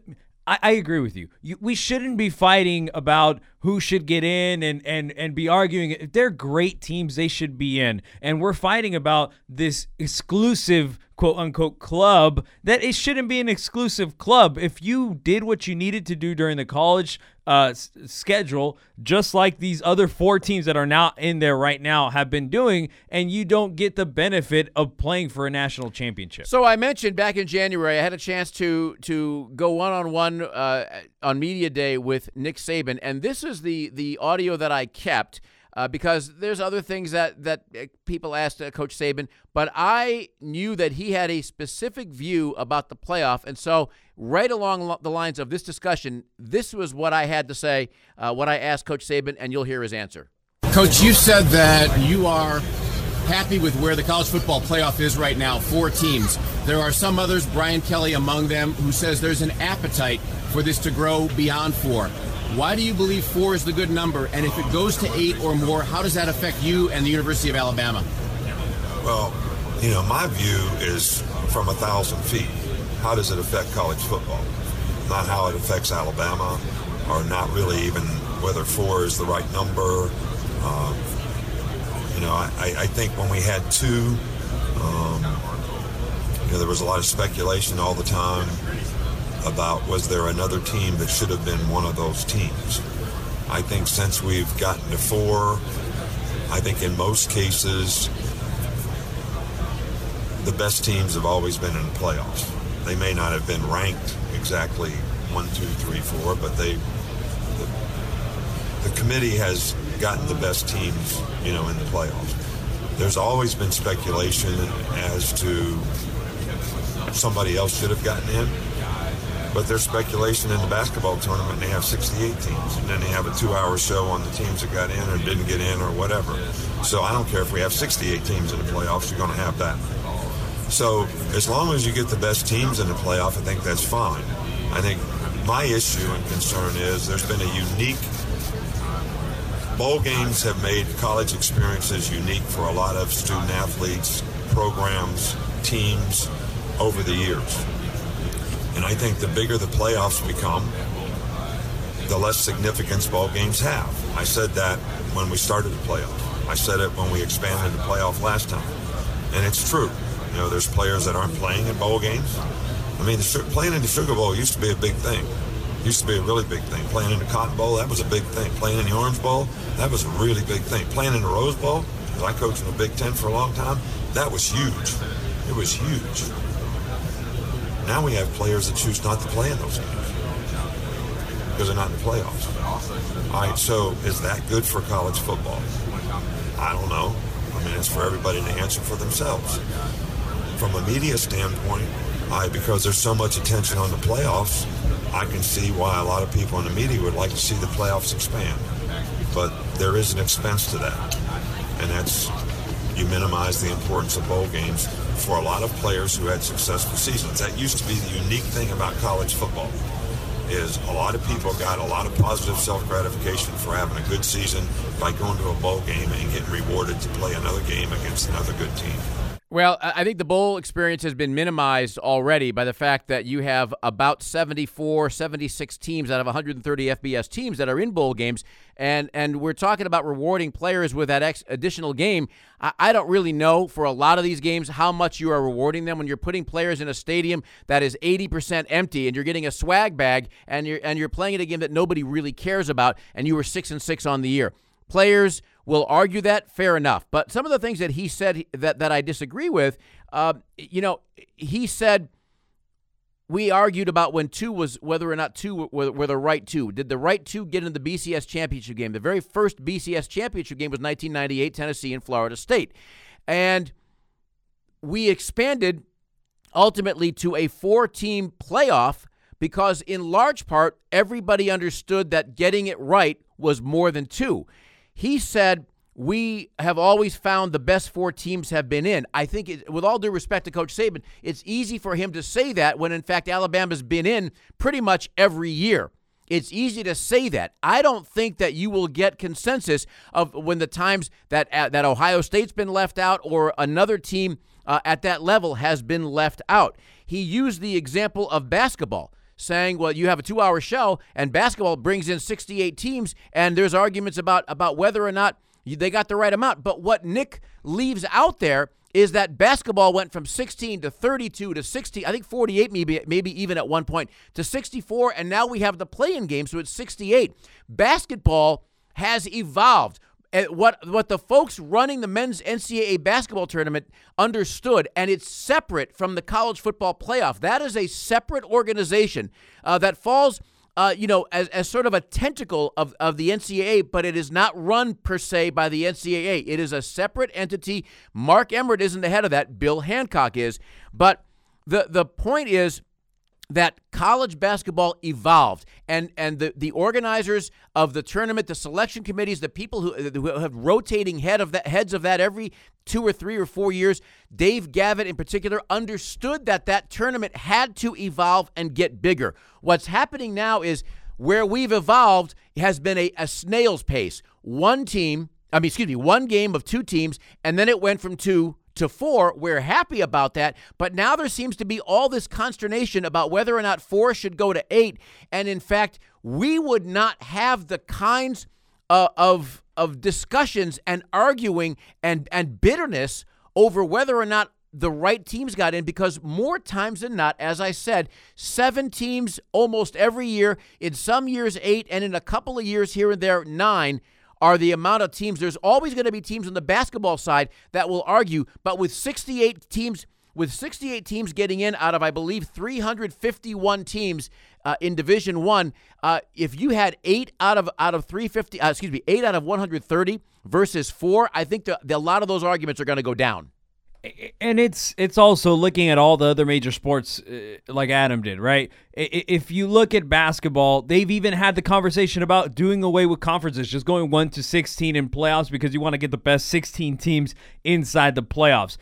I, I agree with you. you. We shouldn't be fighting about who should get in and, and, and be arguing. If they're great teams, they should be in. And we're fighting about this exclusive quote-unquote club that it shouldn't be an exclusive club. If you did what you needed to do during the college uh, s- schedule, just like these other four teams that are now in there right now have been doing, and you don't get the benefit of playing for a national championship. So I mentioned back in January, I had a chance to to go one-on-one uh, on Media Day with Nick Saban, and this is the the audio that I kept. Uh, because there's other things that, that people asked uh, Coach Saban, but I knew that he had a specific view about the playoff. And so right along lo- the lines of this discussion, this was what I had to say, uh, what I asked Coach Saban, and you'll hear his answer. Coach, you said that you are happy with where the college football playoff is right now, four teams. There are some others, Brian Kelly among them, who says there's an appetite for this to grow beyond four. Why do you believe four is the good number? And if it goes to eight or more, how does that affect you and the University of Alabama? Well, you know, my view is from a thousand feet. How does it affect college football? Not how it affects Alabama, or not really even whether four is the right number. Um, you know, I, I think when we had two, um, you know, there was a lot of speculation all the time about was there another team that should have been one of those teams. I think since we've gotten to four, I think in most cases the best teams have always been in the playoffs. They may not have been ranked exactly one, two, three, four, but they the, the committee has gotten the best teams, you know, in the playoffs. There's always been speculation as to somebody else should have gotten in. But there's speculation in the basketball tournament, they have sixty-eight teams, and then they have a two-hour show on the teams that got in or didn't get in or whatever. So I don't care if we have sixty-eight teams in the playoffs, you're going to have that. So as long as you get the best teams in the playoff, I think that's fine. I think my issue and concern is there's been a unique – bowl games have made college experiences unique for a lot of student athletes, programs, teams over the years. And I think the bigger the playoffs become, the less significance ball games have. I said that when we started the playoff. I said it when we expanded the playoff last time. And it's true. You know, there's players that aren't playing in bowl games. I mean, the, playing in the Sugar Bowl used to be a big thing. Used to be a really big thing. Playing in the Cotton Bowl, that was a big thing. Playing in the Orange Bowl, that was a really big thing. Playing in the Rose Bowl, because I coached in the Big Ten for a long time, that was huge. It was huge. Now we have players that choose not to play in those games because they're not in the playoffs. All right, so is that good for college football? I don't know. I mean, it's for everybody to answer for themselves. From a media standpoint, I, because there's so much attention on the playoffs, I can see why a lot of people in the media would like to see the playoffs expand. But there is an expense to that, and that's you minimize the importance of bowl games for a lot of players who had successful seasons. That used to be the unique thing about college football, is a lot of people got a lot of positive self-gratification for having a good season by going to a bowl game and getting rewarded to play another game against another good team. Well, I think the bowl experience has been minimized already by the fact that you have about seventy-four, seventy-six teams out of one hundred thirty F B S teams that are in bowl games, and and we're talking about rewarding players with that ex- additional game. I, I don't really know for a lot of these games how much you are rewarding them when you're putting players in a stadium that is eighty percent empty and you're getting a swag bag and you're and you're playing at a game that nobody really cares about, and you were six and six on the year. Players will argue that, fair enough. But some of the things that he said that, that I disagree with, uh, you know, he said we argued about when two was whether or not two were, were the right two. Did the right two get in the B C S championship game? The very first B C S championship game was nineteen ninety-eight, Tennessee and Florida State. And we expanded ultimately to a four-team playoff because in large part, everybody understood that getting it right was more than two. He said, we have always found the best four teams have been in. I think, it, with all due respect to Coach Saban, it's easy for him to say that when, in fact, Alabama's been in pretty much every year. It's easy to say that. I don't think that you will get consensus of when the times that uh, that Ohio State's been left out or another team uh, at that level has been left out. He used the example of basketball. saying, well, you have a two-hour show, and basketball brings in sixty-eight teams, and there's arguments about, about whether or not they got the right amount. But what Nick leaves out there is that basketball went from sixteen to thirty-two to sixty, I think forty-eight maybe, maybe even at one point, to sixty-four, and now we have the play-in game, so it's sixty-eight. Basketball has evolved. What what the folks running the men's N C double A basketball tournament understood, and it's separate from the college football playoff. That is a separate organization uh, that falls, uh, you know, as, as sort of a tentacle of, of the N C double A, but it is not run per se by the N C double A. It is a separate entity. Mark Emmert isn't the head of that. Bill Hancock is. But the the point is that college basketball evolved, and and the, the organizers of the tournament, the selection committees, the people who, who have rotating head of that, heads of that every two or three or four years, Dave Gavitt in particular, understood that that tournament had to evolve and get bigger. What's happening now is where we've evolved has been a, a snail's pace. One team, I mean, excuse me, one game of two teams, and then it went from two to four. We're happy about that, but now there seems to be all this consternation about whether or not four should go to eight, and in fact, we would not have the kinds uh, of of discussions and arguing and and bitterness over whether or not the right teams got in, because more times than not, as I said, seven teams almost every year, in some years eight, and in a couple of years here and there, nine, are the amount of teams. There's always going to be teams on the basketball side that will argue, but with sixty-eight teams, with sixty-eight teams getting in out of, I believe, three hundred fifty-one teams uh, in Division One, uh, if you had eight out of out of three hundred fifty, uh, excuse me, eight out of one hundred thirty versus four, I think the, the, a lot of those arguments are going to go down. And it's it's also looking at all the other major sports uh, like Adam did, right? If you look at basketball, they've even had the conversation about doing away with conferences, just going one to sixteen in playoffs because you want to get the best sixteen teams inside the playoffs.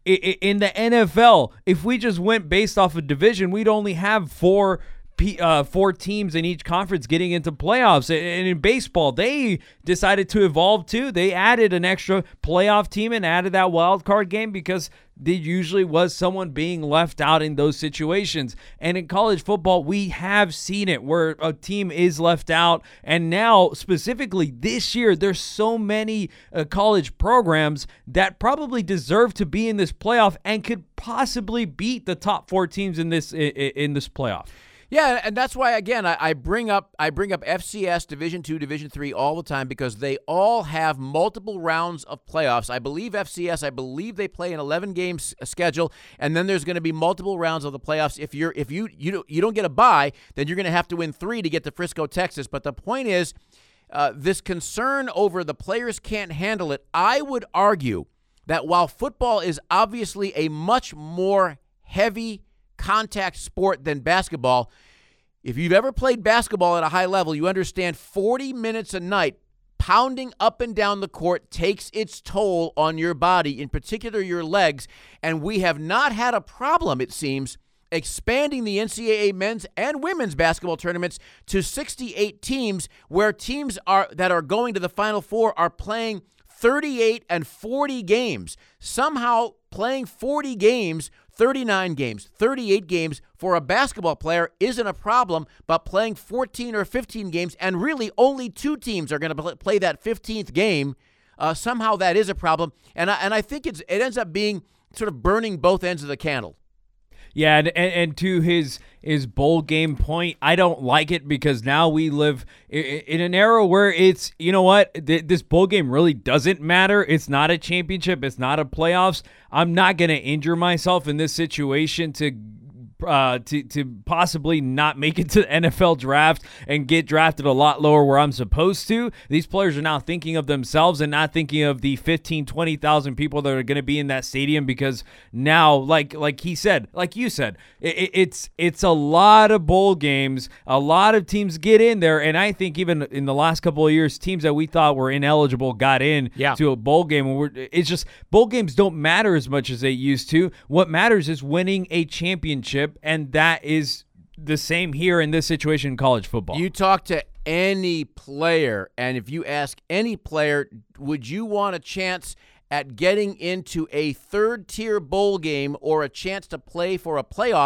In the N F L, if we just went based off of division, we'd only have four Uh, four teams in each conference getting into playoffs. And in baseball, they decided to evolve too. They added an extra playoff team and added that wild card game because there usually was someone being left out in those situations. And in college football, we have seen it where a team is left out. And now, specifically this year, there's so many uh, college programs that probably deserve to be in this playoff and could possibly beat the top four teams in this in, in this playoff. Yeah, and that's why, again, I, I bring up I bring up F C S, Division two, Division three all the time because they all have multiple rounds of playoffs. I believe F C S, I believe they play an eleven-game schedule, and then there's going to be multiple rounds of the playoffs. If you're if you you don't, you don't get a bye, then you're going to have to win three to get to Frisco, Texas. But the point is, uh, this concern over the players can't handle it, I would argue that while football is obviously a much more heavy contact sport than basketball, if you've ever played basketball at a high level, you understand forty minutes a night pounding up and down the court takes its toll on your body, in particular your legs, and we have not had a problem, it seems, expanding the N C double A men's and women's basketball tournaments to sixty-eight teams, where teams are that are going to the Final Four are playing thirty-eight and forty games. Somehow playing forty games, thirty-nine games, thirty-eight games for a basketball player isn't a problem, but playing fourteen or fifteen games, and really only two teams are going to play that fifteenth game, uh, somehow that is a problem. And I, and I think it's it ends up being sort of burning both ends of the candle. Yeah, and, and to his his bowl game point, I don't like it because now we live in an era where it's, you know what, this bowl game really doesn't matter. It's not a championship. It's not a playoffs. I'm not going to injure myself in this situation to Uh, to to possibly not make it to the N F L draft and get drafted a lot lower where I'm supposed to. These players are now thinking of themselves and not thinking of the fifteen, twenty thousand people that are going to be in that stadium, because now, like like he said, like you said, it, it's it's a lot of bowl games. A lot of teams get in there, and I think even in the last couple of years, teams that we thought were ineligible got in yeah. to a bowl game. And we're, it's just bowl games don't matter as much as they used to. What matters is winning a championship. And that is the same here in this situation in college football. You talk to any player, and if you ask any player, would you want a chance at getting into a third-tier bowl game or a chance to play for a playoff?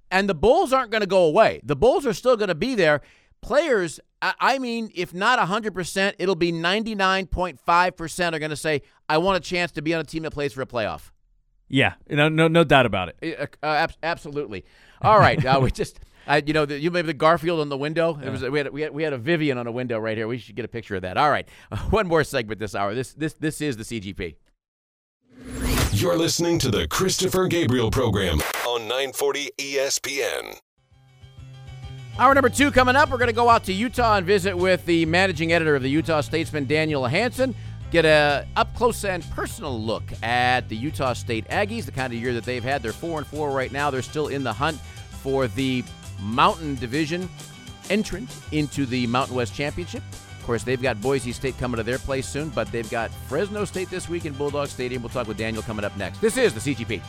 And the Bulls aren't going to go away. The Bulls are still going to be there. Players, I mean, if not one hundred percent, it'll be ninety-nine point five percent are going to say, I want a chance to be on a team that plays for a playoff. Yeah, no, no, no doubt about it. Uh, uh, absolutely. All right, uh, we just, uh, you know, the, you maybe the Garfield on the window. It was we had we had we had a Vivian on a window right here. We should get a picture of that. All right, uh, one more segment this hour. This this this is the C G P. You're listening to the Christopher Gabriel Program on nine forty E S P N. Hour number two coming up. We're going to go out to Utah and visit with the managing editor of the Utah Statesman, Daniel Hansen. Get a up-close and personal look at the Utah State Aggies, the kind of year that they've had. They're four and four right now. They're still in the hunt for the Mountain Division entrant into the Mountain West Championship. Of course, they've got Boise State coming to their place soon, but they've got Fresno State this week in Bulldog Stadium. We'll talk with Daniel coming up next. This is the C G P.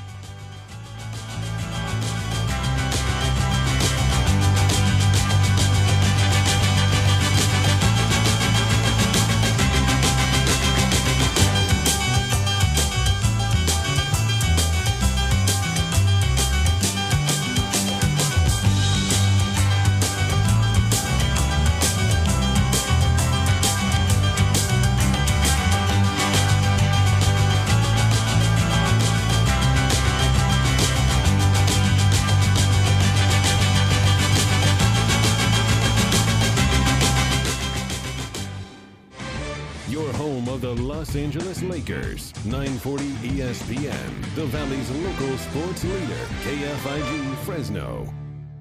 Los Angeles Lakers, nine forty E S P N, the Valley's local sports leader, K F I G Fresno.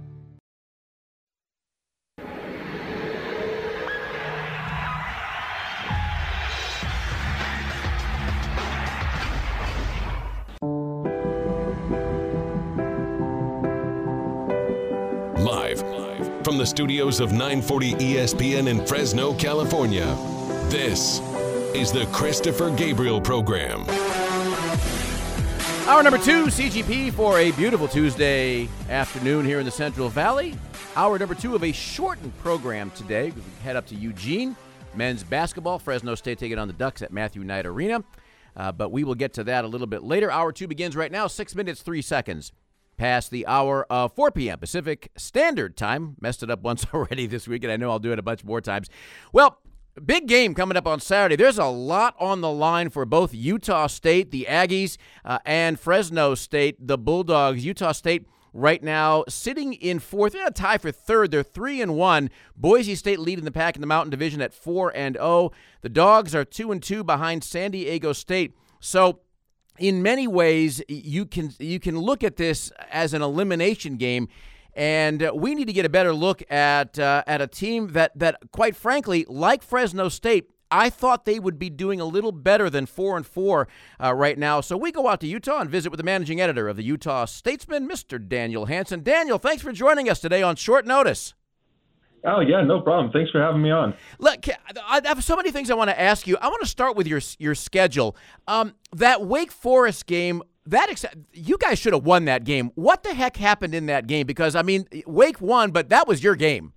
Live from the studios of nine forty E S P N in Fresno, California, this is the Christopher Gabriel Program. Hour number two, C G P, for a beautiful Tuesday afternoon here in the Central Valley. Hour number two of a shortened program today. We head up to Eugene. Men's basketball, Fresno State taking on the Ducks at Matthew Knight Arena. Uh, but we will get to that a little bit later. Hour two begins right now, six minutes, three seconds past the hour of four p.m. Pacific Standard Time. Messed it up once already this week, and I know I'll do it a bunch more times. Well, big game coming up on Saturday. There's a lot on the line for both Utah State, the Aggies, uh, and Fresno State, the Bulldogs. Utah State right now sitting in fourth. They're a tie for third. They're three and one. Boise State leading the pack in the Mountain Division at four and oh. The Dogs are two and two behind San Diego State. So in many ways, you can you can look at this as an elimination game. And uh, we need to get a better look at uh, at a team that, that, quite frankly, like Fresno State, I thought they would be doing a little better than four and four uh, right now. So we go out to Utah and visit with the managing editor of the Utah Statesman, Mister Daniel Hansen. Daniel, thanks for joining us today on short notice. Oh, yeah, no problem. Thanks for having me on. Look, I have so many things I want to ask you. I want to start with your your schedule. Um, that Wake Forest game. That ex- you guys should have won that game. What the heck happened in that game? Because, I mean, Wake won, but that was your game.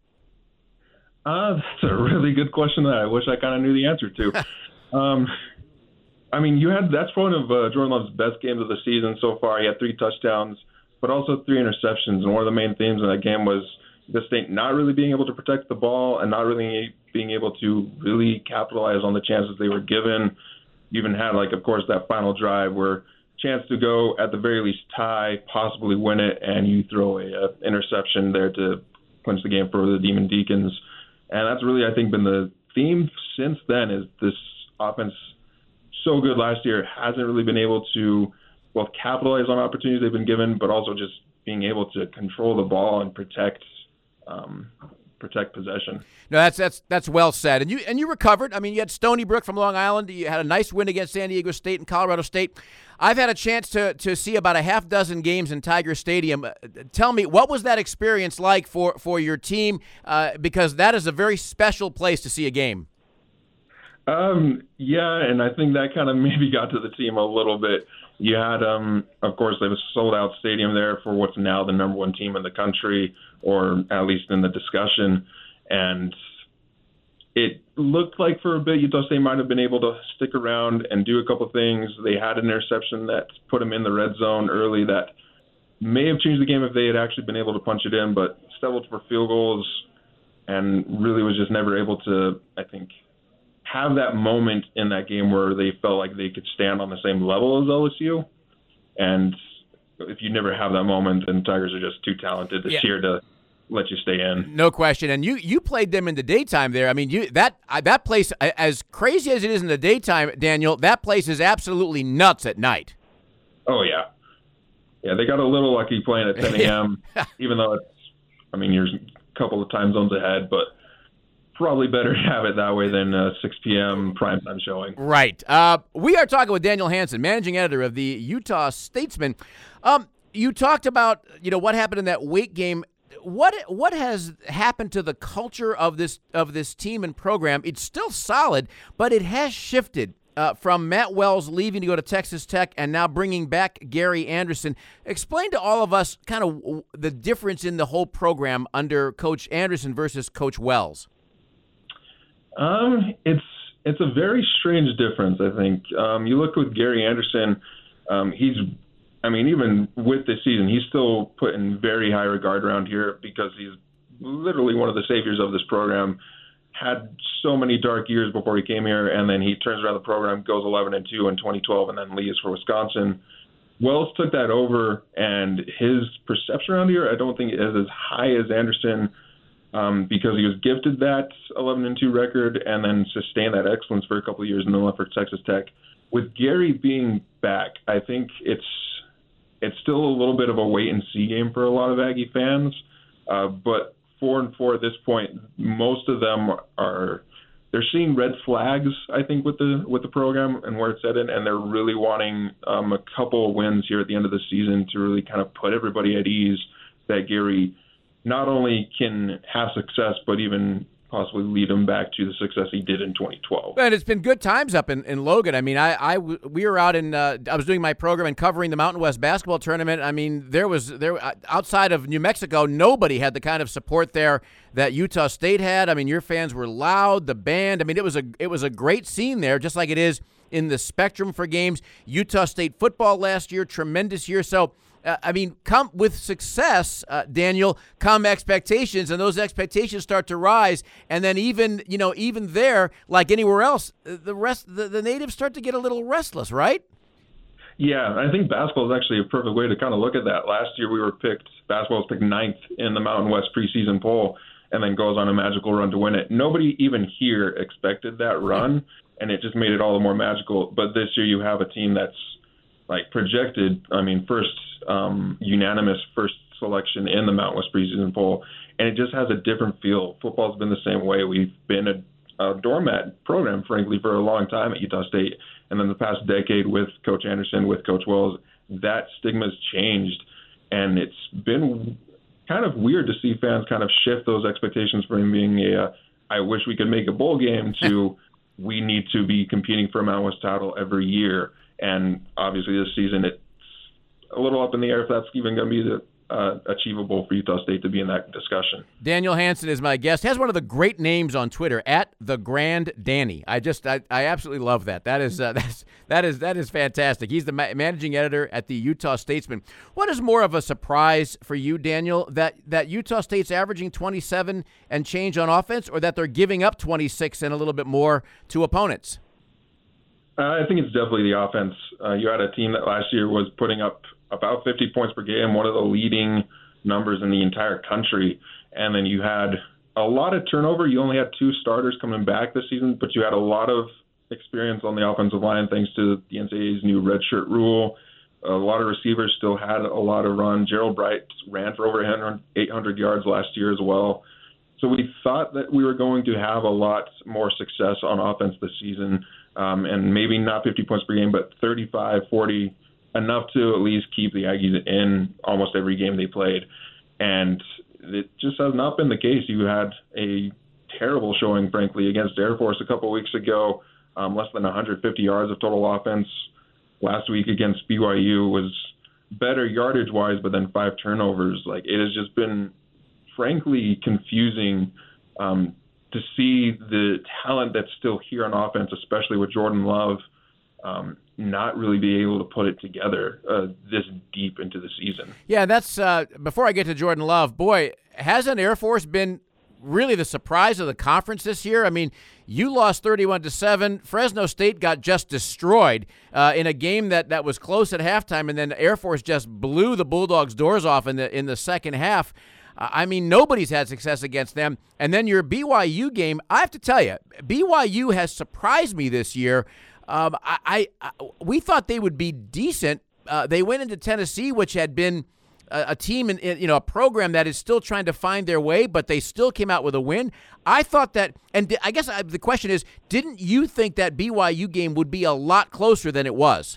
Uh, that's a really good question that I wish I kind of knew the answer to. um, I mean, you had that's one of uh, Jordan Love's best games of the season so far. He had three touchdowns, but also three interceptions. And one of the main themes in that game was the State not really being able to protect the ball and not really being able to really capitalize on the chances they were given. You even had, like, of course, that final drive where chance to go at the very least tie, possibly win it, and you throw a, a interception there to clinch the game for the Demon Deacons. And that's really, I think, been the theme since then is this offense so good last year hasn't really been able to both capitalize on opportunities they've been given, but also just being able to control the ball and protect um, protect possession. No, that's that's that's well said. And you and you recovered. I mean, you had Stony Brook from Long Island. You had a nice win against San Diego State and Colorado State. I've had a chance to to see about a half dozen games in Tiger Stadium. Uh, tell me, what was that experience like for, for your team? Uh, because that is a very special place to see a game. Um, yeah, and I think that kind of maybe got to the team a little bit. You had, um, of course, they have a sold-out stadium there for what's now the number one team in the country, or at least in the discussion. And it looked like for a bit Utah State might have been able to stick around and do a couple things. They had an interception that put them in the red zone early that may have changed the game if they had actually been able to punch it in, but settled for field goals and really was just never able to, I think, have that moment in that game where they felt like they could stand on the same level as L S U. And if you never have that moment, then Tigers are just too talented this Yeah. year to let you stay in. No question. And you you played them in the daytime there. I mean, you that uh, that place, uh, as crazy as it is in the daytime, Daniel, that place is absolutely nuts at night. Oh, yeah. Yeah, they got a little lucky playing at ten a.m., even though it's, I mean, you're a couple of time zones ahead, but probably better to have it that way than uh, six p.m. primetime showing. Right. Uh, we are talking with Daniel Hansen, managing editor of the Utah Statesman. Um, you talked about, you know, what happened in that Wake game. What what has happened to the culture of this of this team and program? It's still solid, but it has shifted uh, from Matt Wells leaving to go to Texas Tech and now bringing back Gary Anderson. Explain to all of us kind of the difference in the whole program under Coach Anderson versus Coach Wells. Um, it's it's a very strange difference, I think. Um, you look with Gary Anderson, um, he's, I mean, even with this season, he's still put in very high regard around here because he's literally one of the saviors of this program. Had so many dark years before he came here, and then he turns around the program, goes eleven and two in twenty twelve, and then leaves for Wisconsin. Wells took that over, and his perception around here, I don't think is as high as Anderson. Um, because he was gifted that eleven and two record and then sustained that excellence for a couple of years and then left for Texas Tech. With Gary being back, I think it's it's still a little bit of a wait and see game for a lot of Aggie fans. Uh, but four and four at this point, most of them are they're seeing red flags, I think, with the with the program and where it's headed, and they're really wanting um, a couple of wins here at the end of the season to really kind of put everybody at ease that Gary not only can have success, but even possibly lead him back to the success he did in twenty twelve. And it's been good times up in, in Logan. I mean, I, I we were out in uh, I was doing my program and covering the Mountain West basketball tournament. I mean, there was there outside of New Mexico, nobody had the kind of support there that Utah State had. I mean, your fans were loud, the band. I mean, it was a it was a great scene there, just like it is in the Spectrum for games. Utah State football last year, tremendous year. So. Uh, I mean, come with success, uh, Daniel, come expectations, and those expectations start to rise. And then even, you know, even there, like anywhere else, the rest, the, the natives start to get a little restless, right? Yeah, I think basketball is actually a perfect way to kind of look at that. Last year we were picked, basketball was picked ninth in the Mountain West preseason poll and then goes on a magical run to win it. Nobody even here expected that run, and it just made it all the more magical. But this year you have a team that's like projected, I mean, first um, unanimous first selection in the Mountain West preseason poll, and it just has a different feel. Football's been the same way. We've been a, a doormat program, frankly, for a long time at Utah State, and then the past decade with Coach Anderson, with Coach Wells, that stigma's changed, and it's been kind of weird to see fans kind of shift those expectations from being a, uh, I wish we could make a bowl game, to we need to be competing for a Mountain West title every year. And obviously this season it's a little up in the air if that's even going to be the, uh, achievable for Utah State to be in that discussion. Daniel Hansen is my guest. Has one of the great names on Twitter, at the Grand Danny. I just, I, I absolutely love that. That is, uh, that's, that is, that is fantastic. He's the ma- managing editor at the Utah Statesman. What is more of a surprise for you, Daniel, that that Utah State's averaging twenty-seven and change on offense, or that they're giving up twenty-six and a little bit more to opponents? Uh, I think it's definitely the offense. Uh, you had a team that last year was putting up about fifty points per game, one of the leading numbers in the entire country. And then you had a lot of turnover. You only had two starters coming back this season, but you had a lot of experience on the offensive line thanks to the N C double A's new redshirt rule. A lot of receivers still had a lot of run. Gerald Bright ran for over eight hundred yards last year as well. So we thought that we were going to have a lot more success on offense this season. Um, and maybe not fifty points per game, but thirty-five, forty, enough to at least keep the Aggies in almost every game they played. And it just has not been the case. You had a terrible showing, frankly, against Air Force a couple of weeks ago, um, less than one hundred fifty yards of total offense. Last week against B Y U was better yardage-wise, but then five turnovers. Like, it has just been, frankly, confusing um to see the talent that's still here on offense, especially with Jordan Love, um, not really be able to put it together uh, this deep into the season. Yeah, that's uh, before I get to Jordan Love. Boy, hasn't Air Force been really the surprise of the conference this year? I mean, you lost thirty-one to seven. Fresno State got just destroyed uh, in a game that, that was close at halftime, and then Air Force just blew the Bulldogs' doors off in the in the second half. Uh, I mean, nobody's had success against them. And then your B Y U game, I have to tell you, B Y U has surprised me this year. Um, I, I, I we thought they would be decent. Uh, they went into Tennessee, which had been a, a team in, in you know a program that is still trying to find their way, but they still came out with a win. I thought that, and I guess I, the question is, didn't you think that B Y U game would be a lot closer than it was?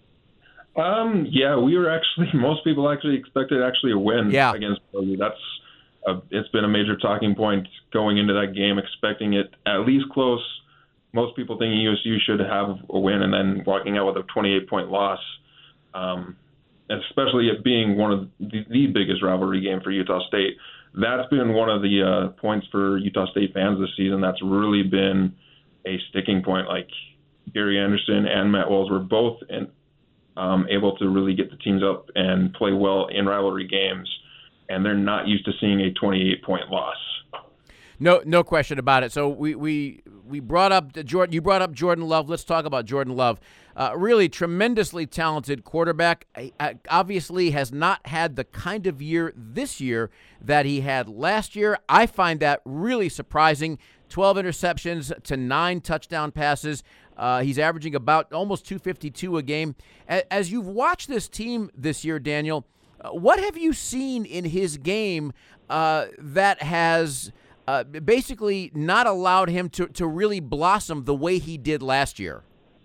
Um, yeah, we were actually, most people actually expected actually a win yeah. against B Y U. That's a, it's been a major talking point going into that game, expecting it at least close. Most people thinking U S U should have a win, and then walking out with a twenty-eight point loss, um, especially it being one of the, the biggest rivalry game for Utah State. That's been one of the uh, points for Utah State fans this season. That's really been a sticking point. Like Gary Anderson and Matt Wells were both in, um, able to really get the teams up and play well in rivalry games, and they're not used to seeing a twenty-eight point loss. No, no question about it. So we we we brought up Jordan. You brought up Jordan Love. Let's talk about Jordan Love. Uh, really tremendously talented quarterback. I, I obviously has not had the kind of year this year that he had last year. I find that really surprising. twelve interceptions to nine touchdown passes. Uh, he's averaging about almost two fifty-two a game. As, as you've watched this team this year, Daniel, uh, what have you seen in his game uh, that has Uh, basically not allowed him to, to really blossom the way he did last year?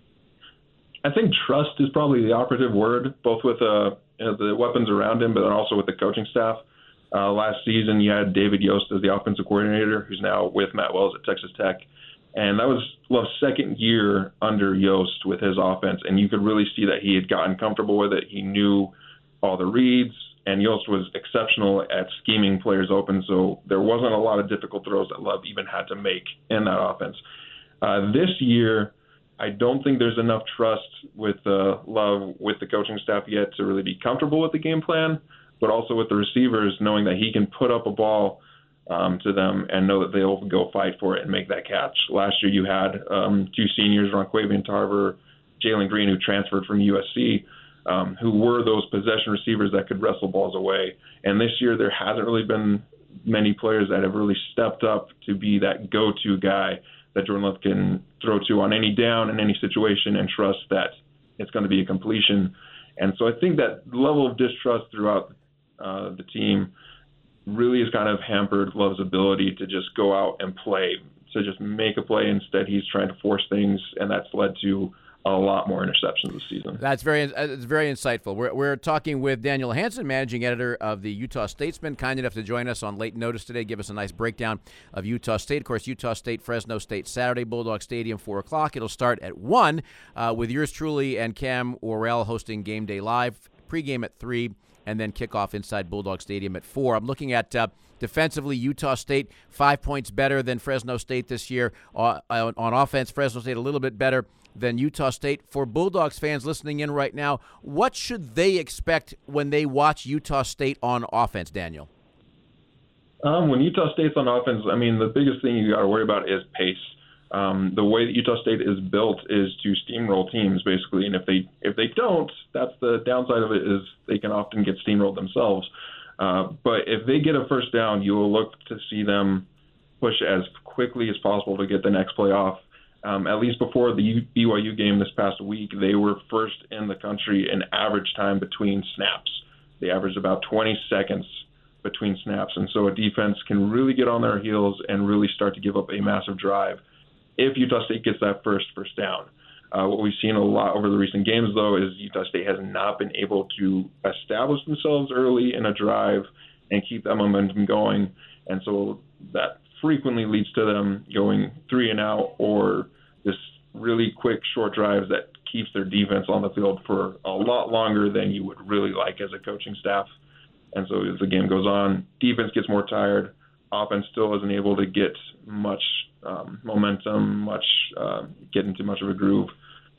I think trust is probably the operative word, both with uh, you know, the weapons around him, but then also with the coaching staff. Uh, last season, you had David Yost as the offensive coordinator, who's now with Matt Wells at Texas Tech. And that was Love's second year under Yost with his offense, and you could really see that he had gotten comfortable with it. He knew all the reads, and Yost was exceptional at scheming players open, so there wasn't a lot of difficult throws that Love even had to make in that offense. Uh, this year, I don't think there's enough trust with uh, Love, with the coaching staff yet to really be comfortable with the game plan, but also with the receivers, knowing that he can put up a ball um, to them and know that they'll go fight for it and make that catch. Last year you had um, two seniors, Ronquavian Tarver, Jalen Green, who transferred from U S C, Um, who were those possession receivers that could wrestle balls away. And this year there hasn't really been many players that have really stepped up to be that go-to guy that Jordan Love can throw to on any down in any situation and trust that it's going to be a completion. And so I think that level of distrust throughout uh, the team really has kind of hampered Love's ability to just go out and play, to just make a play. Instead, he's trying to force things, and that's led to a lot more interceptions this season. That's very it's very insightful. We're, we're talking with Daniel Hansen, managing editor of the Utah Statesman, kind enough to join us on late notice today, give us a nice breakdown of Utah State. Of course, Utah State, Fresno State, Saturday, Bulldog Stadium, four o'clock. It'll start at one uh, with yours truly and Cam Worrell hosting Game Day Live, pregame at three, and then kickoff inside Bulldog Stadium at four. I'm looking at uh, defensively, Utah State, five points better than Fresno State this year. Uh, on, on offense, Fresno State a little bit better than Utah State. For Bulldogs fans listening in right now, what should they expect when they watch Utah State on offense, Daniel? Um, when Utah State's on offense, I mean, the biggest thing you got to worry about is pace. Um, the way that Utah State is built is to steamroll teams, basically, and if they if they don't, that's the downside of it, is they can often get steamrolled themselves. Uh, but if they get a first down, you will look to see them push as quickly as possible to get the next play off. Um, at least before the B Y U game this past week, they were first in the country in average time between snaps. They averaged about twenty seconds between snaps, and so a defense can really get on their heels and really start to give up a massive drive if Utah State gets that first first down. Uh, what we've seen a lot over the recent games, though, is Utah State has not been able to establish themselves early in a drive and keep that momentum going, and so that frequently leads to them going three and out or just really quick short drives that keeps their defense on the field for a lot longer than you would really like as a coaching staff. And so as the game goes on, defense gets more tired. Offense still isn't able to get much um, momentum, much uh, get into much of a groove.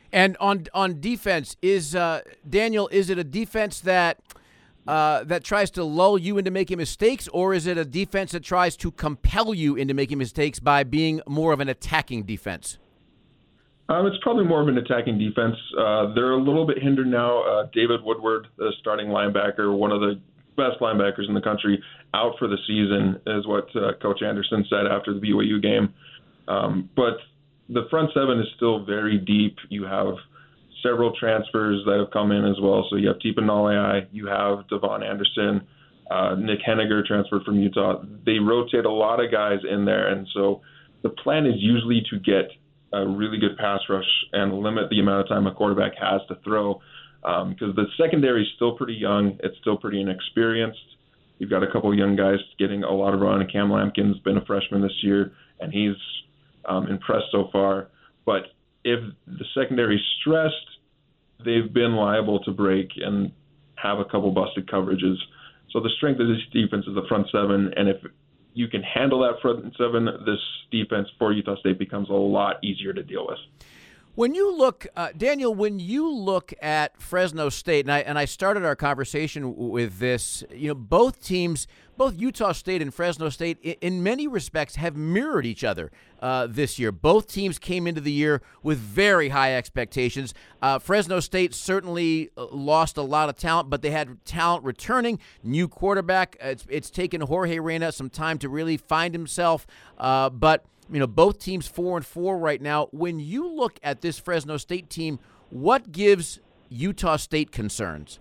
And on on defense, is uh, Daniel, is it a defense that uh, that tries to lull you into making mistakes, or is it a defense that tries to compel you into making mistakes by being more of an attacking defense? Um, it's probably more of an attacking defense. Uh, they're a little bit hindered now. Uh, David Woodward, the starting linebacker, one of the best linebackers in the country, out for the season, is what uh, Coach Anderson said after the B Y U game. Um, but the front seven is still very deep. You have several transfers that have come in as well. So you have Tipa Nalei, you have Devon Anderson, uh, Nick Henniger transferred from Utah. They rotate a lot of guys in there. And so the plan is usually to get a really good pass rush and limit the amount of time a quarterback has to throw, because um, the secondary is still pretty young. It's still pretty inexperienced. You've got a couple of young guys getting a lot of run. Cam Lampkin's been a freshman this year, and he's um, impressed so far. But if the secondary is stressed, they've been liable to break and have a couple busted coverages. So the strength of this defense is the front seven, and if you can handle that front seven, this defense for Utah State becomes a lot easier to deal with. When you look, uh, Daniel, when you look at Fresno State, and I and I started our conversation with this, you know, both teams, both Utah State and Fresno State, in, in many respects, have mirrored each other uh, this year. Both teams came into the year with very high expectations. Uh, Fresno State certainly lost a lot of talent, but they had talent returning. New quarterback. It's, it's taken Jorge Reyna some time to really find himself, uh, but. You know, both teams four and four right now. When you look at this Fresno State team, what gives Utah State concerns?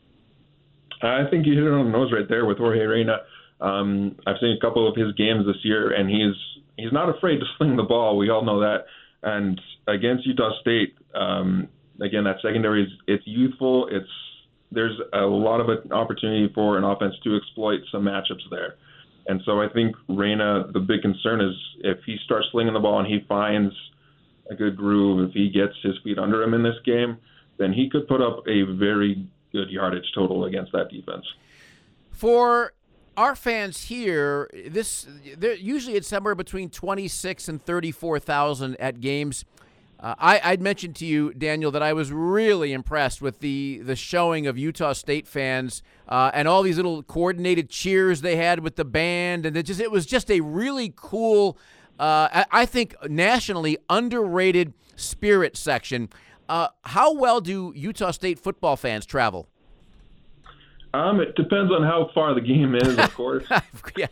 I think you hit it on the nose right there with Jorge Reyna. Um, I've seen a couple of his games this year, and he's he's not afraid to sling the ball. We all know that. And against Utah State, um, again, that secondary is it's youthful. It's there's a lot of an opportunity for an offense to exploit some matchups there. And so I think Reyna, the big concern is if he starts slinging the ball and he finds a good groove, if he gets his feet under him in this game, then he could put up a very good yardage total against that defense. For our fans here, this usually it's somewhere between twenty-six and thirty-four thousand at games. Uh, I, I'd mentioned to you, Daniel, that I was really impressed with the, the showing of Utah State fans uh, and all these little coordinated cheers they had with the band, and it just it was just a really cool, uh, I, I think, nationally underrated spirit section. Uh, how well do Utah State football fans travel? Um, it depends on how far the game is, of course. Yeah.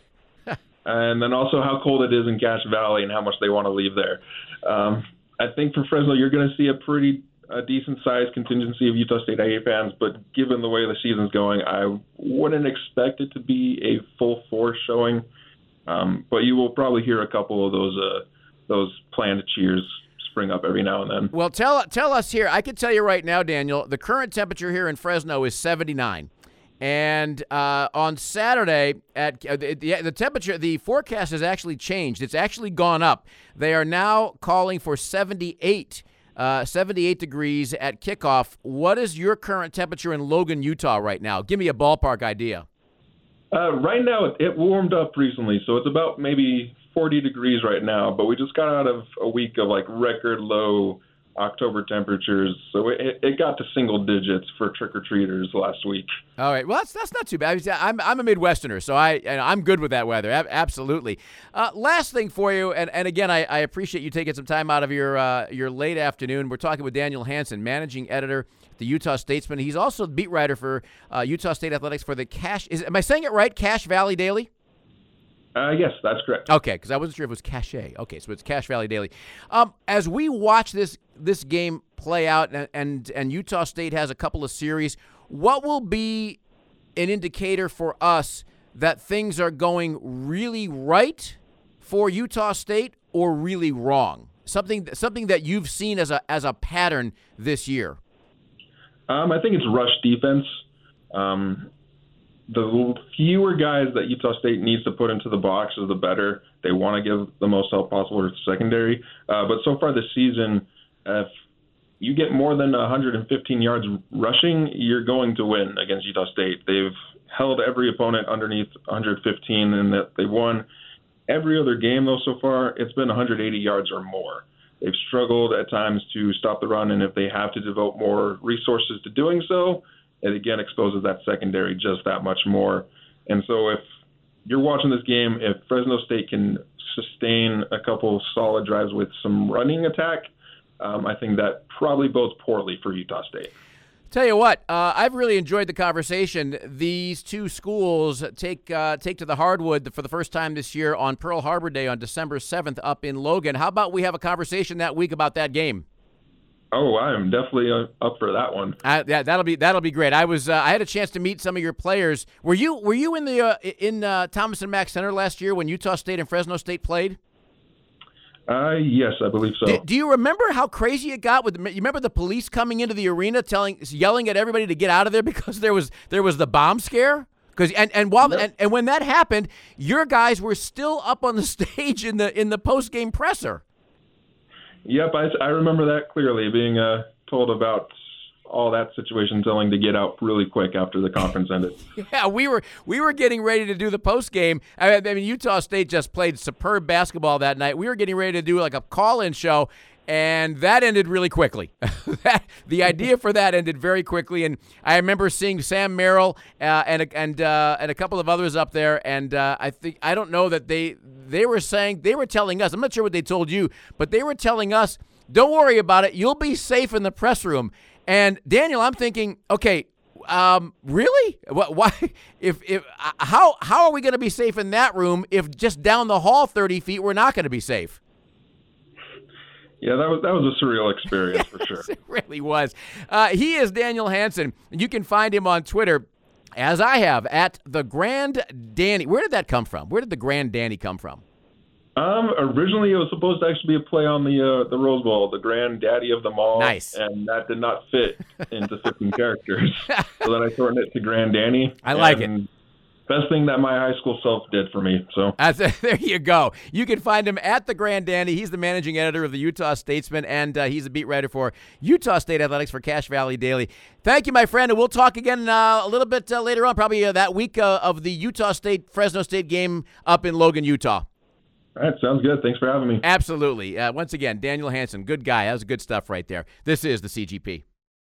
And then also how cold it is in Cache Valley and how much they want to leave there. Um, I think for Fresno, you're going to see a pretty a decent-sized contingency of Utah State I A fans, but given the way the season's going, I wouldn't expect it to be a full force showing. Um, but you will probably hear a couple of those uh, those planned cheers spring up every now and then. Well, tell tell us here. I can tell you right now, Daniel, the current temperature here in Fresno is seventy-nine. And uh, on Saturday, at uh, the, the temperature, the forecast has actually changed. It's actually gone up. They are now calling for seventy-eight, uh, seventy-eight degrees at kickoff. What is your current temperature in Logan, Utah right now? Give me a ballpark idea. Uh, right now, it, it warmed up recently, so it's about maybe forty degrees right now. But we just got out of a week of like record low October temperatures, so it, it got to single digits for trick-or-treaters last week. All right, well, that's that's not too bad. I'm I'm a Midwesterner, so I and I'm good with that weather. Absolutely. Uh, last thing for you, and, and again, I, I appreciate you taking some time out of your uh, your late afternoon. We're talking with Daniel Hansen, managing editor at the Utah Statesman. He's also the beat writer for uh, Utah State Athletics for the Cache. Is am I saying it right? Cache Valley Daily. Uh, yes, that's correct. Okay, because I wasn't sure if it was Cache. Okay, so it's Cache Valley Daily. Um, as we watch this this game play out, and, and and Utah State has a couple of series, what will be an indicator for us that things are going really right for Utah State or really wrong? Something something that you've seen as a as a pattern this year. Um, I think it's rush defense. Um, The fewer guys that Utah State needs to put into the box, the better. They want to give the most help possible to the secondary. Uh, but so far this season, if you get more than one hundred fifteen yards rushing, you're going to win against Utah State. They've held every opponent underneath one hundred fifteen, and that they won every other game, though, so far. It's been one hundred eighty yards or more. They've struggled at times to stop the run, and if they have to devote more resources to doing so, it again exposes that secondary just that much more. And so if you're watching this game, if Fresno State can sustain a couple solid drives with some running attack, um, I think that probably bodes poorly for Utah State. Tell you what, uh, I've really enjoyed the conversation. These two schools take uh, take to the hardwood for the first time this year on Pearl Harbor Day on December seventh up in Logan. How about we have a conversation that week about that game? Oh, I am definitely up for that one. Uh, yeah, that'll be that'll be great. I was uh, I had a chance to meet some of your players. Were you were you in the uh, in uh, Thomas and Mack Center last year when Utah State and Fresno State played? Uh, yes, I believe so. Do, do you remember how crazy it got? With you remember the police coming into the arena, telling, yelling at everybody to get out of there because there was there was the bomb scare? Because and and while yep. and, and when that happened, your guys were still up on the stage in the in the post game presser. Yep, I, I remember that clearly, being uh, told about all that situation, telling to get out really quick after the conference ended. Yeah, we were we were getting ready to do the post game. I mean, Utah State just played superb basketball that night. We were getting ready to do like a call-in show, and that ended really quickly. that, the idea for that ended very quickly, and I remember seeing Sam Merrill uh, and a, and uh, and a couple of others up there, and uh, I think I don't know that they they were saying they were telling us. I'm not sure what they told you, but they were telling us, "Don't worry about it. You'll be safe in the press room." And Daniel, I'm thinking, okay, um, really? Why? If if how how are we going to be safe in that room if just down the hall thirty feet we're not going to be safe? Yeah, that was that was a surreal experience for sure. It really was. Uh, he is Daniel Hansen. You can find him on Twitter, as I have, at the Grand Danny. Where did that come from? Where did the Grand Danny come from? Um, originally, it was supposed to actually be a play on the uh, the Rose Bowl, the granddaddy of them all. Nice. And that did not fit into fifteen characters. So then I shortened it to Grand Danny. I like and it. Best thing that my high school self did for me. So That's a, there you go. You can find him at the Grand Dandy. He's the managing editor of the Utah Statesman, and uh, he's a beat writer for Utah State Athletics for Cache Valley Daily. Thank you, my friend, and we'll talk again uh, a little bit uh, later on, probably uh, that week uh, of the Utah State-Fresno State game up in Logan, Utah. All right, sounds good. Thanks for having me. Absolutely. Uh, once again, Daniel Hansen, good guy. That was good stuff right there. This is the C G P.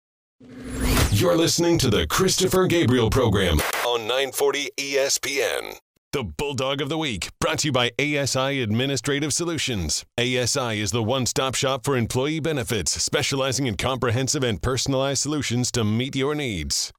You're listening to the Christopher Gabriel Program on nine forty E S P N. The Bulldog of the Week, brought to you by A S I Administrative Solutions. A S I is the one-stop shop for employee benefits, specializing in comprehensive and personalized solutions to meet your needs.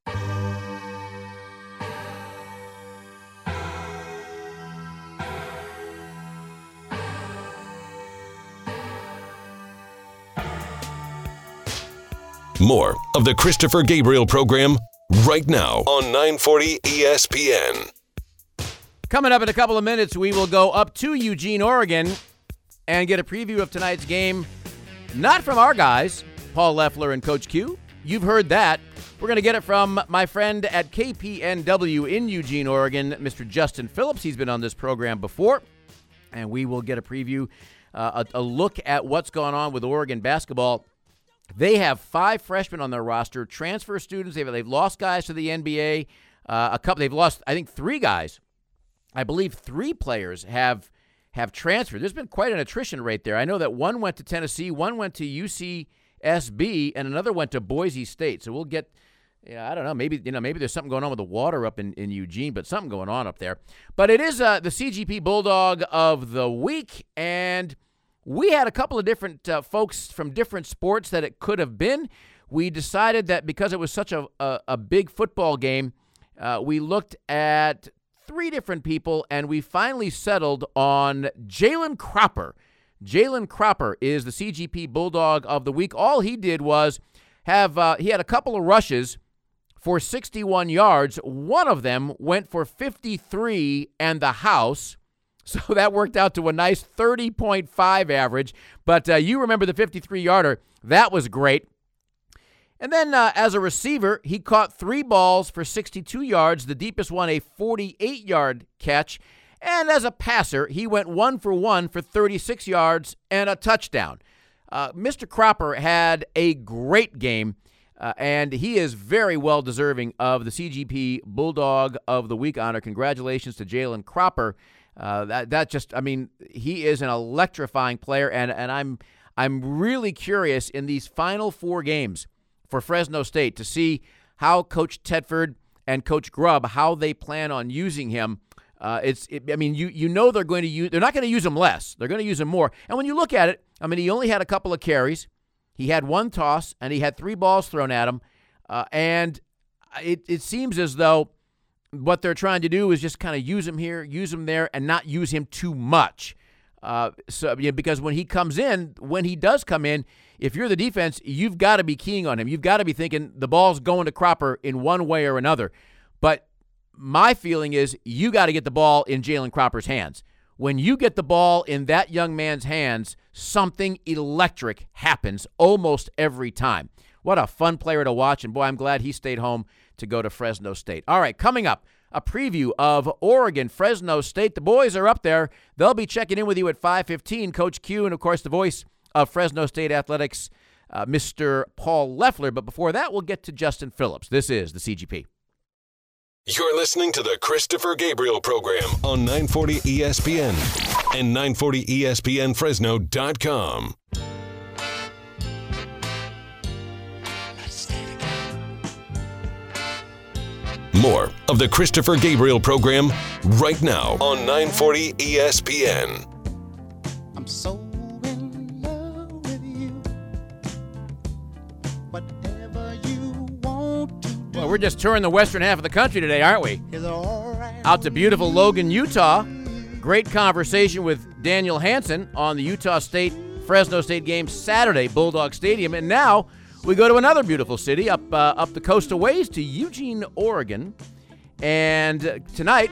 More of the Christopher Gabriel Program right now on nine forty E S P N. Coming up in a couple of minutes, we will go up to Eugene, Oregon, and get a preview of tonight's game. Not from our guys, Paul Leffler and Coach Q. You've heard that. We're going to get it from my friend at K P N W in Eugene, Oregon, Mister Justin Phillips. He's been on this program before, and we will get a preview, uh, a, a look at what's going on with Oregon basketball. They have five freshmen on their roster, transfer students. They've, they've lost guys to the N B A. Uh, a couple. They've lost, I think, three guys. I believe three players have have transferred. There's been quite an attrition rate there. I know that one went to Tennessee, one went to U C S B, and another went to Boise State. So we'll get, yeah, I don't know, maybe you know maybe there's something going on with the water up in, in Eugene, but something going on up there. But it is uh, the C G P Bulldog of the Week, and we had a couple of different uh, folks from different sports that it could have been. We decided that because it was such a, a, a big football game, uh, we looked at three different people, and we finally settled on Jalen Cropper. Jalen Cropper is the C G P Bulldog of the Week. All he did was have uh, he had a couple of rushes for sixty-one yards. One of them went for fifty-three and the house. So that worked out to a nice thirty point five average. But uh, you remember the fifty-three-yarder. That was great. And then uh, as a receiver, he caught three balls for sixty-two yards, the deepest one a forty-eight-yard catch. And as a passer, he went one for one for thirty-six yards and a touchdown. Uh, Mister Cropper had a great game, uh, and he is very well deserving of the C G P Bulldog of the Week honor. Congratulations to Jalen Cropper. Uh, that that just, I mean, he is an electrifying player, and and I'm I'm really curious in these final four games for Fresno State to see how Coach Tedford and Coach Grubb, how they plan on using him. Uh, it's, it, I mean, you you know they're going to use, they're not going to use him less. They're going to use him more. And when you look at it, I mean, he only had a couple of carries. He had one toss, and he had three balls thrown at him. Uh, and it, it seems as though what they're trying to do is just kind of use him here, use him there, and not use him too much. Uh, so yeah, because when he comes in, when he does come in, if you're the defense, you've got to be keying on him. You've got to be thinking the ball's going to Cropper in one way or another. But my feeling is you got to get the ball in Jalen Cropper's hands. When you get the ball in that young man's hands, something electric happens almost every time. What a fun player to watch, and boy, I'm glad he stayed home to go to Fresno State. All right, coming up, a preview of Oregon, Fresno State. The boys are up there. They'll be checking in with you at five fifteen. Coach Q and, of course, the voice of Fresno State Athletics, uh, Mister Paul Leffler. But before that, we'll get to Justin Phillips. This is the C G P. You're listening to the Christopher Gabriel Program on nine forty E S P N and nine forty E S P N Fresno dot com. More of the Christopher Gabriel Program right now on nine forty E S P N. I'm so in love with you. Whatever you want to do. Well, we're just touring the western half of the country today, aren't we? Is all right. Out to beautiful Logan, Utah. Great conversation with Daniel Hansen on the Utah State Fresno State game Saturday, Bulldog Stadium, and now we go to another beautiful city up uh, up the coast a ways to Eugene, Oregon. And uh, tonight,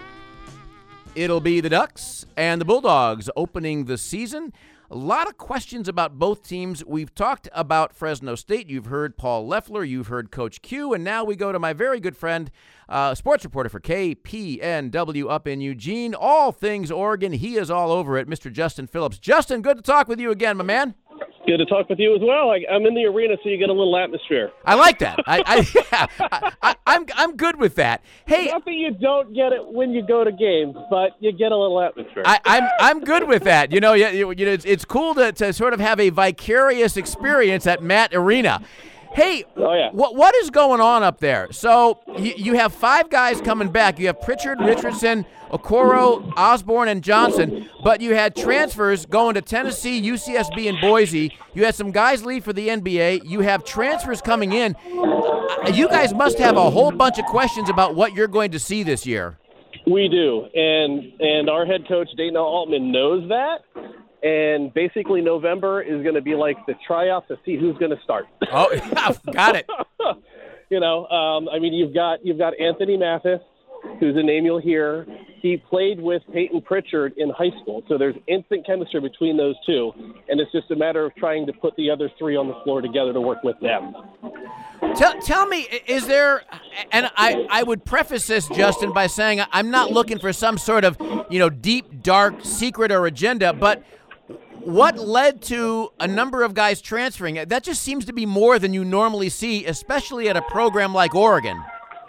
it'll be the Ducks and the Bulldogs opening the season. A lot of questions about both teams. We've talked about Fresno State. You've heard Paul Leffler. You've heard Coach Q. And now we go to my very good friend, uh, sports reporter for K P N W up in Eugene. All things Oregon. He is all over it, Mister Justin Phillips. Justin, good to talk with you again, my man. Good to talk with you as well. I, I'm in the arena, so you get a little atmosphere. I like that. I, I, yeah, I, I, I'm I'm good with that. Hey, not that you don't get it when you go to games, but you get a little atmosphere. I, I'm I'm good with that. You know, you, you, you know, it's, it's cool to, to sort of have a vicarious experience at Matt Arena. Hey, oh, yeah. what what is going on up there? So you, you have five guys coming back. You have Pritchard, Richardson, Okoro, Osborne, and Johnson, but you had transfers going to Tennessee, U C S B, and Boise. You had some guys leave for the N B A. You have transfers coming in. You guys must have a whole bunch of questions about what you're going to see this year. We do, and and our head coach, Dana Altman, knows that. And basically November is going to be like the tryout to see who's going to start. Oh, yeah, got it. You know, um, I mean, you've got you've got Anthony Mathis, who's a name you'll hear. He played with Peyton Pritchard in high school, so there's instant chemistry between those two, and it's just a matter of trying to put the other three on the floor together to work with them. Tell, tell me, is there, and I, I would preface this, Justin, by saying I'm not looking for some sort of, you know, deep, dark secret or agenda, but what led to a number of guys transferring? That just seems to be more than you normally see, especially at a program like Oregon.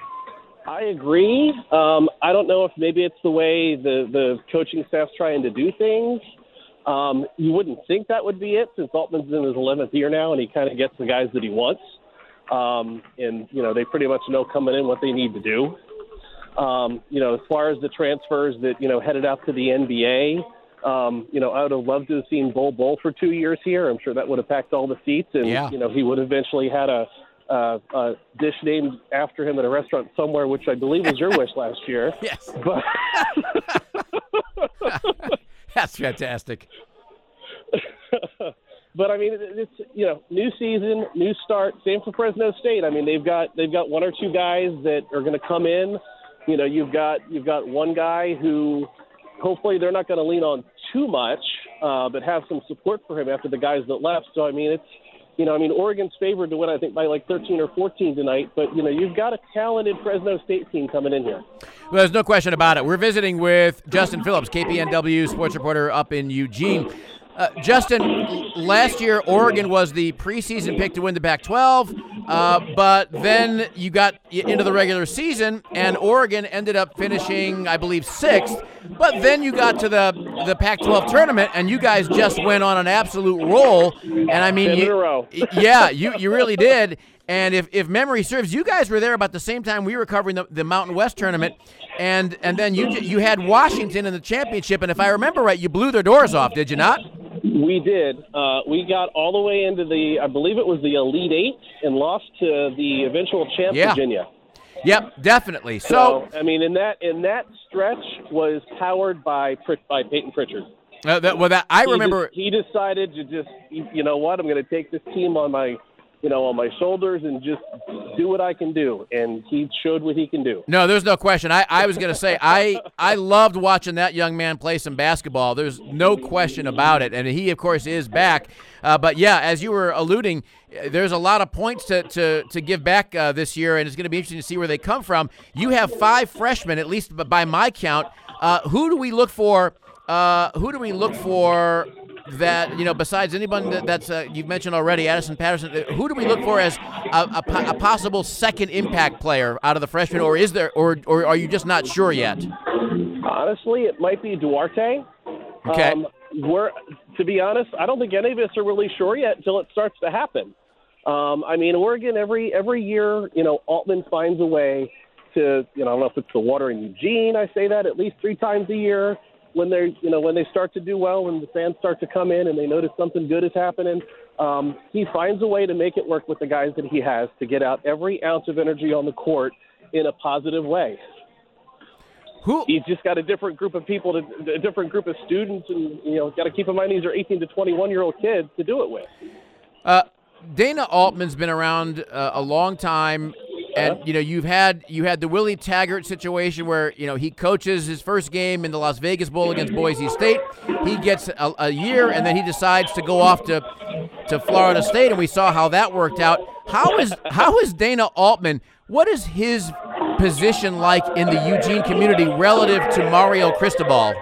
I agree. Um, I don't know if maybe it's the way the, the coaching staff's trying to do things. Um, you wouldn't think that would be it, since Altman's in his eleventh year now, and he kind of gets the guys that he wants. Um, and, you know, they pretty much know coming in what they need to do. Um, you know, as far as the transfers that, you know, headed out to the N B A, Um, you know, I would have loved to have seen Bull Bull for two years here. I'm sure that would have packed all the seats, and yeah. you know, he would have eventually had a, a, a dish named after him at a restaurant somewhere, which I believe was your wish last year. Yes, but that's fantastic. But I mean, it's, you know, new season, new start. Same for Fresno State. I mean, they've got they've got one or two guys that are going to come in. You know, you've got you've got one guy who. Hopefully they're not going to lean on too much, uh, but have some support for him after the guys that left. So, I mean, it's, you know, I mean, Oregon's favored to win, I think, by like thirteen or fourteen tonight. But, you know, you've got a talented Fresno State team coming in here. Well, there's no question about it. We're visiting with Justin Phillips, K P N W sports reporter up in Eugene. Uh, Justin, l- last year Oregon was the preseason pick to win the Pac twelve, uh, but then you got into the regular season, and Oregon ended up finishing, I believe, sixth. But then you got to the the Pac twelve tournament, and you guys just went on an absolute roll. And I mean, Ten in you, a row. yeah, you you really did. And if, if memory serves, you guys were there about the same time we were covering the, the Mountain West tournament, and and then you you had Washington in the championship, and if I remember right, you blew their doors off, did you not? We did. Uh, we got all the way into the, I believe it was the Elite Eight, and lost to the eventual champ, Yeah. Virginia. Yep, definitely. So, So, I mean, in that in that stretch was powered by Prit- by Peyton Pritchard. uh, that, well, that I He remember. de- he decided to just, you know what, I'm going to take this team on my, you know, on my shoulders and just do what I can do, and he showed what he can do. No, there's no question. I, I was going to say, I, I loved watching that young man play some basketball. There's no question about it. And he, of course, is back. Uh, but, yeah, as you were alluding, uh, there's a lot of points to, to, to give back uh, this year, and it's going to be interesting to see where they come from. You have five freshmen, at least by my count. Uh, who do we look for? Uh, who do we look for that, you know, besides anyone that, that's uh, you've mentioned already, Addison Patterson, uh, who do we look for as a, a, po- a possible second impact player out of the freshmen, or is there, or or are you just not sure yet? Honestly, it might be Duarte. Okay. Um, we're, to be honest, I don't think any of us are really sure yet until it starts to happen. Um, I mean, Oregon, every every year, you know, Altman finds a way to, you know, I don't know if it's the water in Eugene, I say that at least three times a year. When they're, you know, when they start to do well, when the fans start to come in and they notice something good is happening, um, he finds a way to make it work with the guys that he has to get out every ounce of energy on the court in a positive way. Who? He's just got a different group of people, to, a different group of students, and, you know, got to keep in mind these are eighteen to twenty-one year old kids to do it with. Uh, Dana Altman's been around uh, a long time. And, you know, you've had you had the Willie Taggart situation where, you know, he coaches his first game in the Las Vegas Bowl against Boise State. He gets a, a year, and then he decides to go off to to Florida State, and we saw how that worked out. How is how is Dana Altman, what is his position like in the Eugene community relative to Mario Cristobal?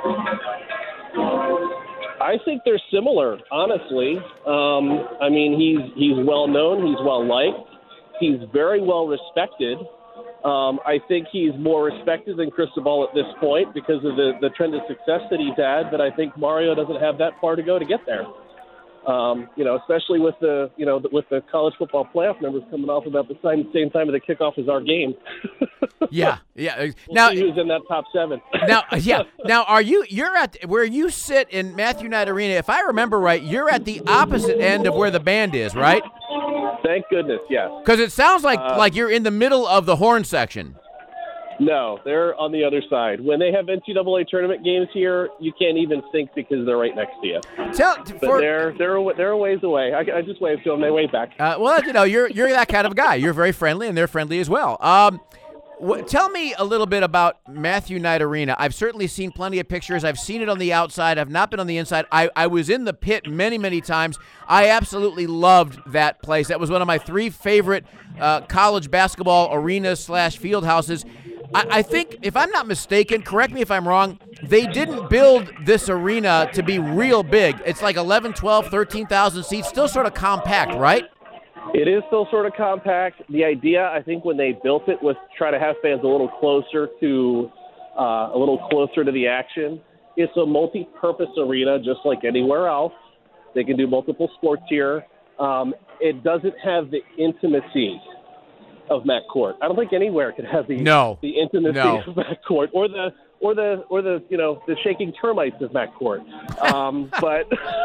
I think they're similar, honestly. Um, I mean, he's he's well known, he's well liked. He's very well respected. Um, I think he's more respected than Cristobal at this point because of the, the trend of success that he's had, but I think Mario doesn't have that far to go to get there. Um, you know, especially with the, you know, with the college football playoff numbers coming off about the same, same time of the kickoff as our game. Yeah, yeah. We'll now, see who's in that top seven. now, yeah. Now, are you? You're at where you sit in Matthew Knight Arena. If I remember right, you're at the opposite end of where the band is, right? Thank goodness, yes. Because it sounds like Uh, like you're in the middle of the horn section. No, they're on the other side. When they have N C double A tournament games here, you can't even think because they're right next to you. Tell, but for, they're they're a- they're a ways away. I, I just wave to them. They wave back. Uh, well, you know, you're you're that kind of guy. You're very friendly, and they're friendly as well. Um, wh- tell me a little bit about Matthew Knight Arena. I've certainly seen plenty of pictures. I've seen it on the outside. I've not been on the inside. I, I was in the pit many, many times. I absolutely loved that place. That was one of my three favorite uh, college basketball arenas slash field houses. I, I think, if I'm not mistaken, correct me if I'm wrong, they didn't build this arena to be real big. It's like eleven, twelve, thirteen thousand seats, still sort of compact, right? It is still sort of compact. The idea, I think, when they built it was to try to have fans a little closer to uh, a little closer to the action. It's a multi-purpose arena, just like anywhere else. They can do multiple sports here. Um, it doesn't have the intimacy of Mac Court. I don't think anywhere could have the no. the intimacy no. of Mac Court or the or the or the you know the shaking termites of Mac Court. Um, but.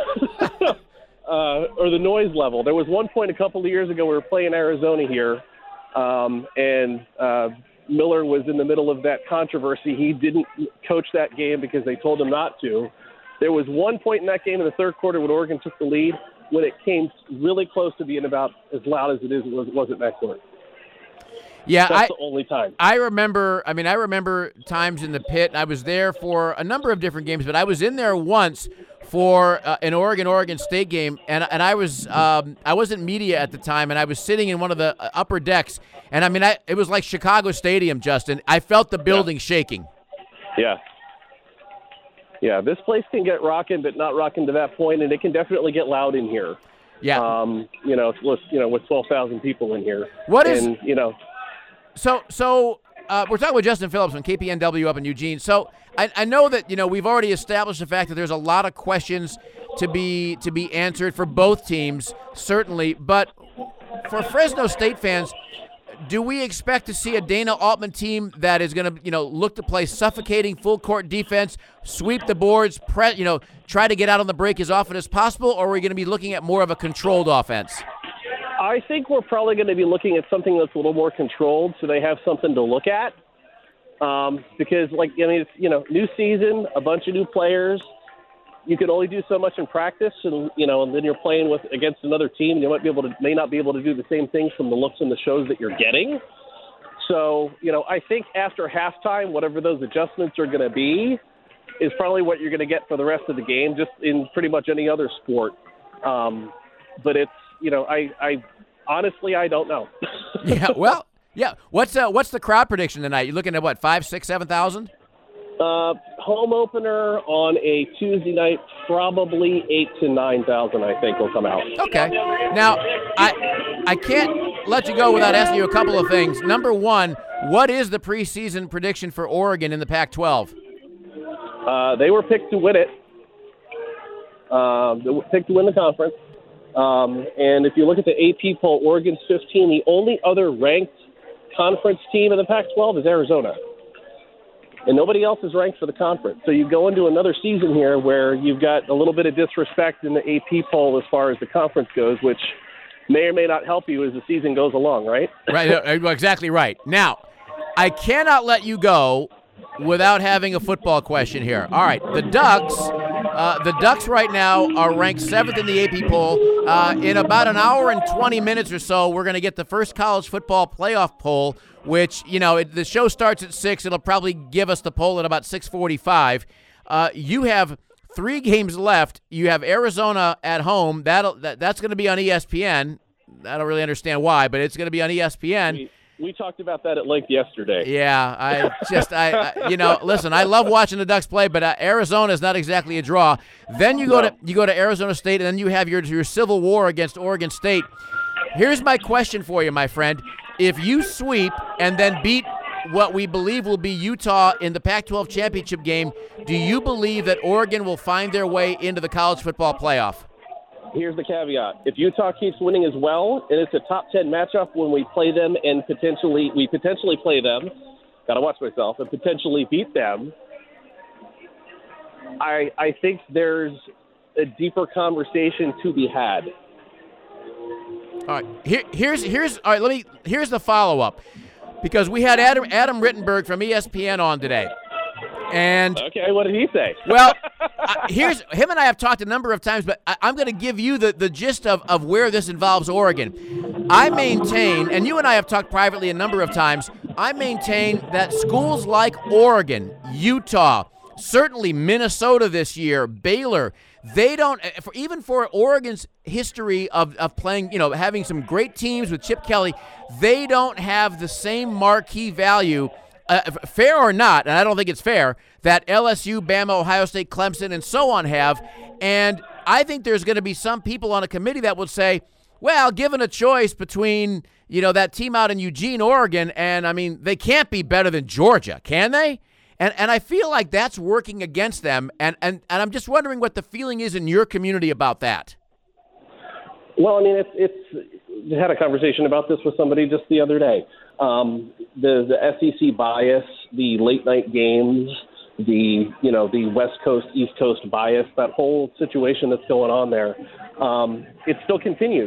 Uh, or the noise level. There was one point a couple of years ago we were playing Arizona here, um, and uh, Miller was in the middle of that controversy. He didn't coach that game because they told him not to. There was one point in that game in the third quarter when Oregon took the lead when it came really close to being about as loud as it is. It was, was at Mac Court. Yeah, That's I, the only time. I remember, I mean, I remember times in the pit. I was there for a number of different games, but I was in there once for uh, an Oregon-Oregon State game, and and I was um, I wasn't media at the time, and I was sitting in one of the upper decks, and I mean, I, it was like Chicago Stadium, Justin. I felt the building yeah. shaking. Yeah. Yeah, this place can get rocking, but not rocking to that point, and it can definitely get loud in here. Yeah. Um, you know, with you know, with twelve thousand people in here. What is? And, you know. So so uh, we're talking with Justin Phillips from K P N W up in Eugene. So I, I know that you know we've already established the fact that there's a lot of questions to be to be answered for both teams, certainly. But for Fresno State fans, do we expect to see a Dana Altman team that is going to, you know, look to play suffocating full court defense, sweep the boards, pre- you know, try to get out on the break as often as possible, or are we going to be looking at more of a controlled offense? I think we're probably going to be looking at something that's a little more controlled, so they have something to look at. Um, because, like, I mean, it's, you know, new season, a bunch of new players. You can only do so much in practice, and you know, and then you're playing with against another team. You might be able to, may not be able to do the same things from the looks and the shows that you're getting. So, you know, I think after halftime, whatever those adjustments are going to be, is probably what you're going to get for the rest of the game, just in pretty much any other sport. Um, but it's, you know, I, I honestly, I don't know. Yeah, well, yeah. What's uh, what's the crowd prediction tonight? You looking at what, five, six, seven thousand? Uh, home opener on a Tuesday night, probably eight to nine thousand. I think will come out. Okay. Now, I I can't let you go without asking you a couple of things. Number one, what is the preseason prediction for Oregon in the Pac twelve? Uh, they were picked to win it. Uh, they were picked to win the conference. Um, and if you look at the A P poll, Oregon's fifteen. The only other ranked conference team in the Pac twelve is Arizona. And nobody else is ranked for the conference. So you go into another season here where you've got a little bit of disrespect in the A P poll as far as the conference goes, which may or may not help you as the season goes along, right? Right, exactly right. Now, I cannot let you go without having a football question here. All right, the Ducks, uh, the Ducks right now are ranked seventh in the A P poll. Uh, in about an hour and twenty minutes or so, we're going to get the first college football playoff poll, which, you know, it, the show starts at six. It'll probably give us the poll at about six forty-five. Uh, you have three games left. You have Arizona at home. That'll, that, that's going to be on E S P N. I don't really understand why, but it's going to be on E S P N. We, we talked about that at length yesterday. Yeah, I just, I, I you know, listen, I love watching the Ducks play, but uh, Arizona is not exactly a draw. Then you go No. to you go to Arizona State, and then you have your your civil war against Oregon State. Here's my question for you, my friend. If you sweep and then beat what we believe will be Utah in the Pac twelve championship game, do you believe that Oregon will find their way into the college football playoff? Here's the caveat. If Utah keeps winning as well, and it's a top ten matchup when we play them and potentially we potentially play them, got to watch myself, and potentially beat them, I I think there's a deeper conversation to be had. All right, here, here's here's all right. Let me here's the follow up, because we had Adam Adam Rittenberg from E S P N on today, and okay, what did he say? Well, uh, here's him and I have talked a number of times, but I, I'm going to give you the, the gist of, of where this involves Oregon. I maintain, and you and I have talked privately a number of times, I maintain that schools like Oregon, Utah, certainly Minnesota this year, Baylor, they don't, for, even for Oregon's history of, of playing, you know, having some great teams with Chip Kelly, they don't have the same marquee value, uh, fair or not, and I don't think it's fair, that L S U, Bama, Ohio State, Clemson, and so on have. And I think there's going to be some people on a committee that would say, well, given a choice between, you know, that team out in Eugene, Oregon, and, I mean, they can't be better than Georgia, can they? And and I feel like that's working against them, and, and, and I'm just wondering what the feeling is in your community about that. Well, I mean, it's, it's I had a conversation about this with somebody just the other day. Um, the the S E C bias, the late night games, the you know the West Coast East Coast bias, that whole situation that's going on there, um, it still continues.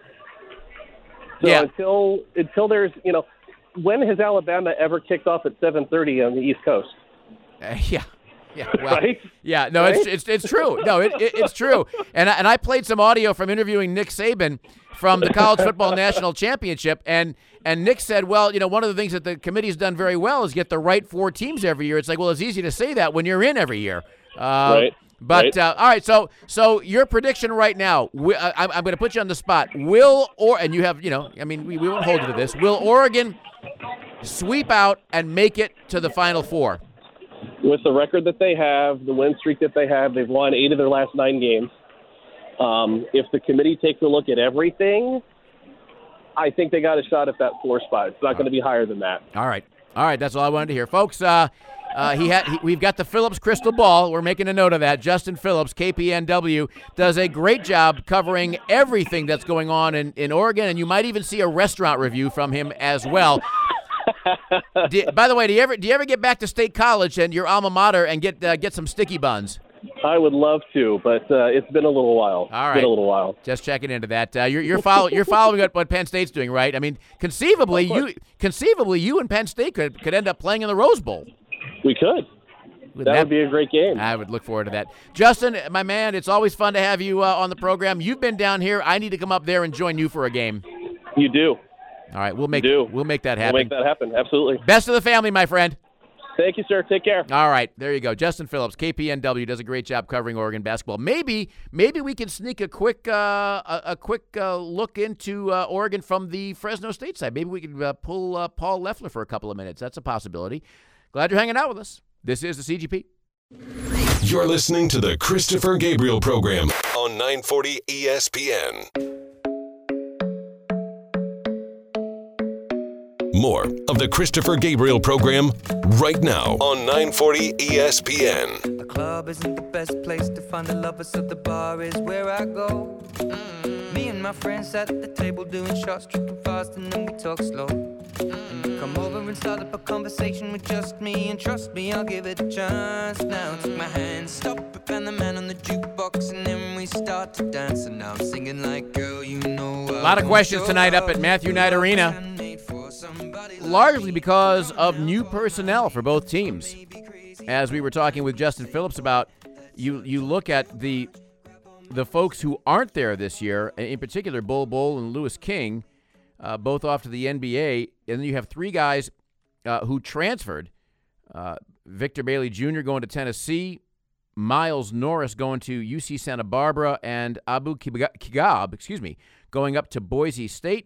So yeah. until until there's you know. When has Alabama ever kicked off at seven thirty on the East Coast? Uh, yeah, yeah, well, right? Yeah, no, right? it's it's it's true. No, it, it it's true. And I, and I played some audio from interviewing Nick Saban from the College Football National Championship, and and Nick said, well, you know, one of the things that the committee's done very well is get the right four teams every year. It's like, well, it's easy to say that when you're in every year. Uh, right. But right. Uh, all right, so so your prediction right now, we, I, I'm, I'm going to put you on the spot. Will or and you have, you know, I mean, we, we won't hold you to this. Will Oregon sweep out and make it to the Final Four? with the record that they have, the win streak that they have, they've won eight of their last nine games. Um, if the committee takes a look at everything, I think they got a shot at that four spot. It's not going to be higher than that. All right. All right, that's all I wanted to hear. Folks, uh, uh, he had he, we've got the Phillips crystal ball. We're making a note of that. Justin Phillips, K P N W, does a great job covering everything that's going on in, in Oregon, and you might even see a restaurant review from him as well. do, by the way, do you ever do you ever get back to State College and your alma mater and get uh, get some sticky buns? I would love to, but uh, it's been a little while. All right, it's been a little while. Just checking into that. Uh, you're you're, follow, you're following what, what Penn State's doing, right? I mean, conceivably, you conceivably you and Penn State could could end up playing in the Rose Bowl. We could. That, that would be a great game. I would look forward to that. Justin, my man, it's always fun to have you uh, on the program. You've been down here. I need to come up there and join you for a game. You do. All right, we'll make do. we'll make that happen. We'll make that happen. Absolutely. Best of the family, my friend. Thank you, sir. Take care. All right, there you go. Justin Phillips, K P N W, does a great job covering Oregon basketball. Maybe, maybe we can sneak a quick, uh, a, a quick uh, look into uh, Oregon from the Fresno State side. Maybe we can uh, pull uh, Paul Leffler for a couple of minutes. That's a possibility. Glad you're hanging out with us. This is the C G P. You're listening to the Christopher Gabriel Program on nine forty E S P N. More of the Christopher Gabriel Program right now on nine forty E S P N. The club isn't the best place to find the lovers, so the bar is where I go. Mm. Me and my friends at the table doing shots, tripping fast, and then we talk slow. Mm. And you come over and start up a conversation with just me, and trust me, I'll give it a chance. Now take my hand, stop it, and the man on the jukebox, and then we start to dance. And now I'm singing like, girl, you know. A lot of questions tonight up at Matthew Knight Arena. Largely because of new personnel for both teams. As we were talking with Justin Phillips about, you you look at the the folks who aren't there this year, in particular Bol Bol and Lewis King, uh, both off to the N B A, and then you have three guys uh, who transferred. Uh, Victor Bailey Junior going to Tennessee, Miles Norris going to U C Santa Barbara, and Abu Kigab, excuse me, going up to Boise State.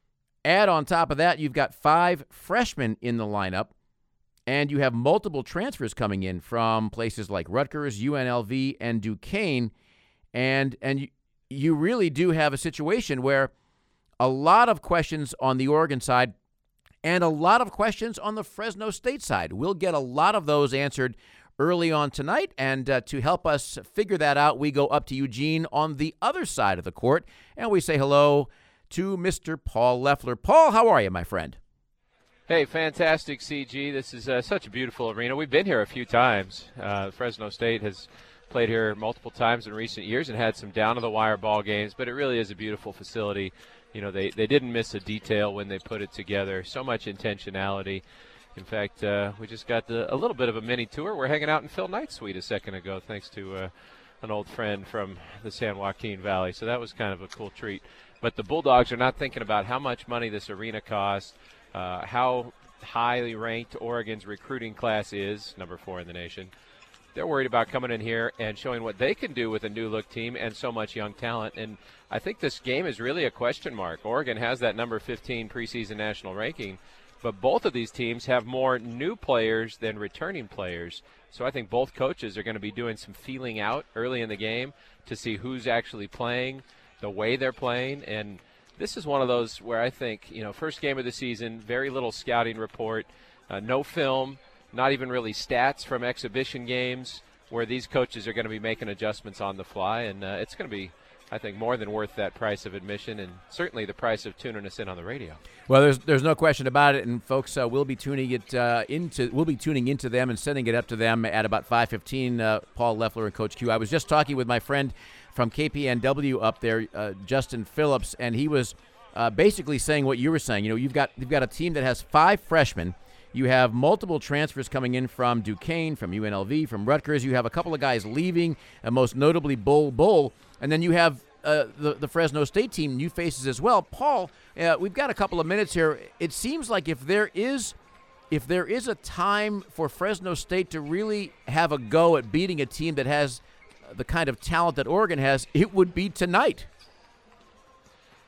Add on top of that, you've got five freshmen in the lineup, and you have multiple transfers coming in from places like Rutgers, U N L V, and Duquesne, and and you, you really do have a situation where a lot of questions on the Oregon side and a lot of questions on the Fresno State side. We'll get a lot of those answered early on tonight, and uh, to help us figure that out, we go up to Eugene on the other side of the court, and we say hello to Mister Paul Leffler. Paul, how are you, my friend? Hey, fantastic, C G. This is uh, such a beautiful arena. We've been here a few times. Uh, Fresno State has played here multiple times in recent years and had some down-to-the-wire ball games, but it really is a beautiful facility. You know, they, they didn't miss a detail when they put it together. So much intentionality. In fact, uh, we just got the, a little bit of a mini tour. We're hanging out in Phil Knight's suite a second ago, thanks to uh, an old friend from the San Joaquin Valley. So that was kind of a cool treat. But the Bulldogs are not thinking about how much money this arena costs, uh, how highly ranked Oregon's recruiting class is, number four in the nation. They're worried about coming in here and showing what they can do with a new-look team and so much young talent. And I think this game is really a question mark. Oregon has that number fifteen preseason national ranking, but both of these teams have more new players than returning players. So I think both coaches are going to be doing some feeling out early in the game to see who's actually playing, the way they're playing. And this is one of those where I think, you know, first game of the season, very little scouting report, uh, no film, not even really stats from exhibition games, where these coaches are going to be making adjustments on the fly. And uh, it's going to be, I think, more than worth that price of admission, and certainly the price of tuning us in on the radio. Well, there's there's no question about it, and folks, uh, we'll be tuning it uh, into we'll be tuning into them and sending it up to them at about five fifteen. Uh, Paul Leffler and Coach Q. I was just talking with my friend from K P N W up there, uh, Justin Phillips, and he was uh, basically saying what you were saying. You know, you've got you've got a team that has five freshmen. You have multiple transfers coming in from Duquesne, from U N L V, from Rutgers. You have a couple of guys leaving, and most notably Bol Bol. And then you have uh, the, the Fresno State team, new faces as well. Paul, uh, we've got a couple of minutes here. It seems like if there is if there is a time for Fresno State to really have a go at beating a team that has the kind of talent that Oregon has, it would be tonight.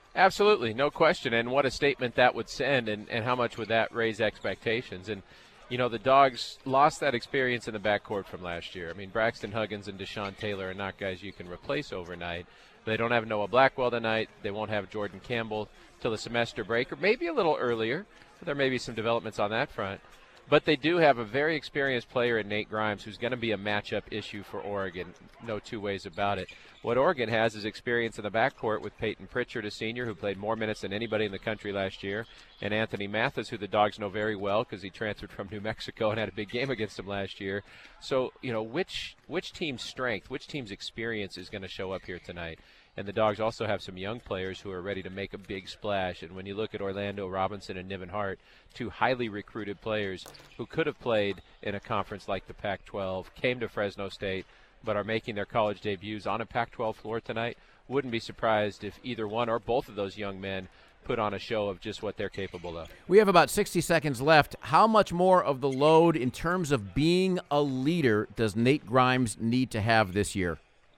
Absolutely, no question. And what a statement that would send, and, and how much would that raise expectations. And, you know, the Dogs lost that experience in the backcourt from last year. I mean, Braxton Huggins and Deshaun Taylor are not guys you can replace overnight. They don't have Noah Blackwell tonight. They won't have Jordan Campbell till the semester break, or maybe a little earlier. There may be some developments on that front. But they do have a very experienced player in Nate Grimes who's going to be a matchup issue for Oregon. No two ways about it. What Oregon has is experience in the backcourt with Peyton Pritchard, a senior who played more minutes than anybody in the country last year, and Anthony Mathis, who the Dogs know very well because he transferred from New Mexico and had a big game against them last year. So, you know, which which team's strength, which team's experience is going to show up here tonight? And the Dogs also have some young players who are ready to make a big splash. And when you look at Orlando Robinson and Niven Hart, two highly recruited players who could have played in a conference like the Pac twelve, came to Fresno State, but are making their college debuts on a Pac twelve floor tonight, wouldn't be surprised if either one or both of those young men put on a show of just what they're capable of. We have about sixty seconds left. How much more of the load in terms of being a leader does Nate Grimes need to have this year?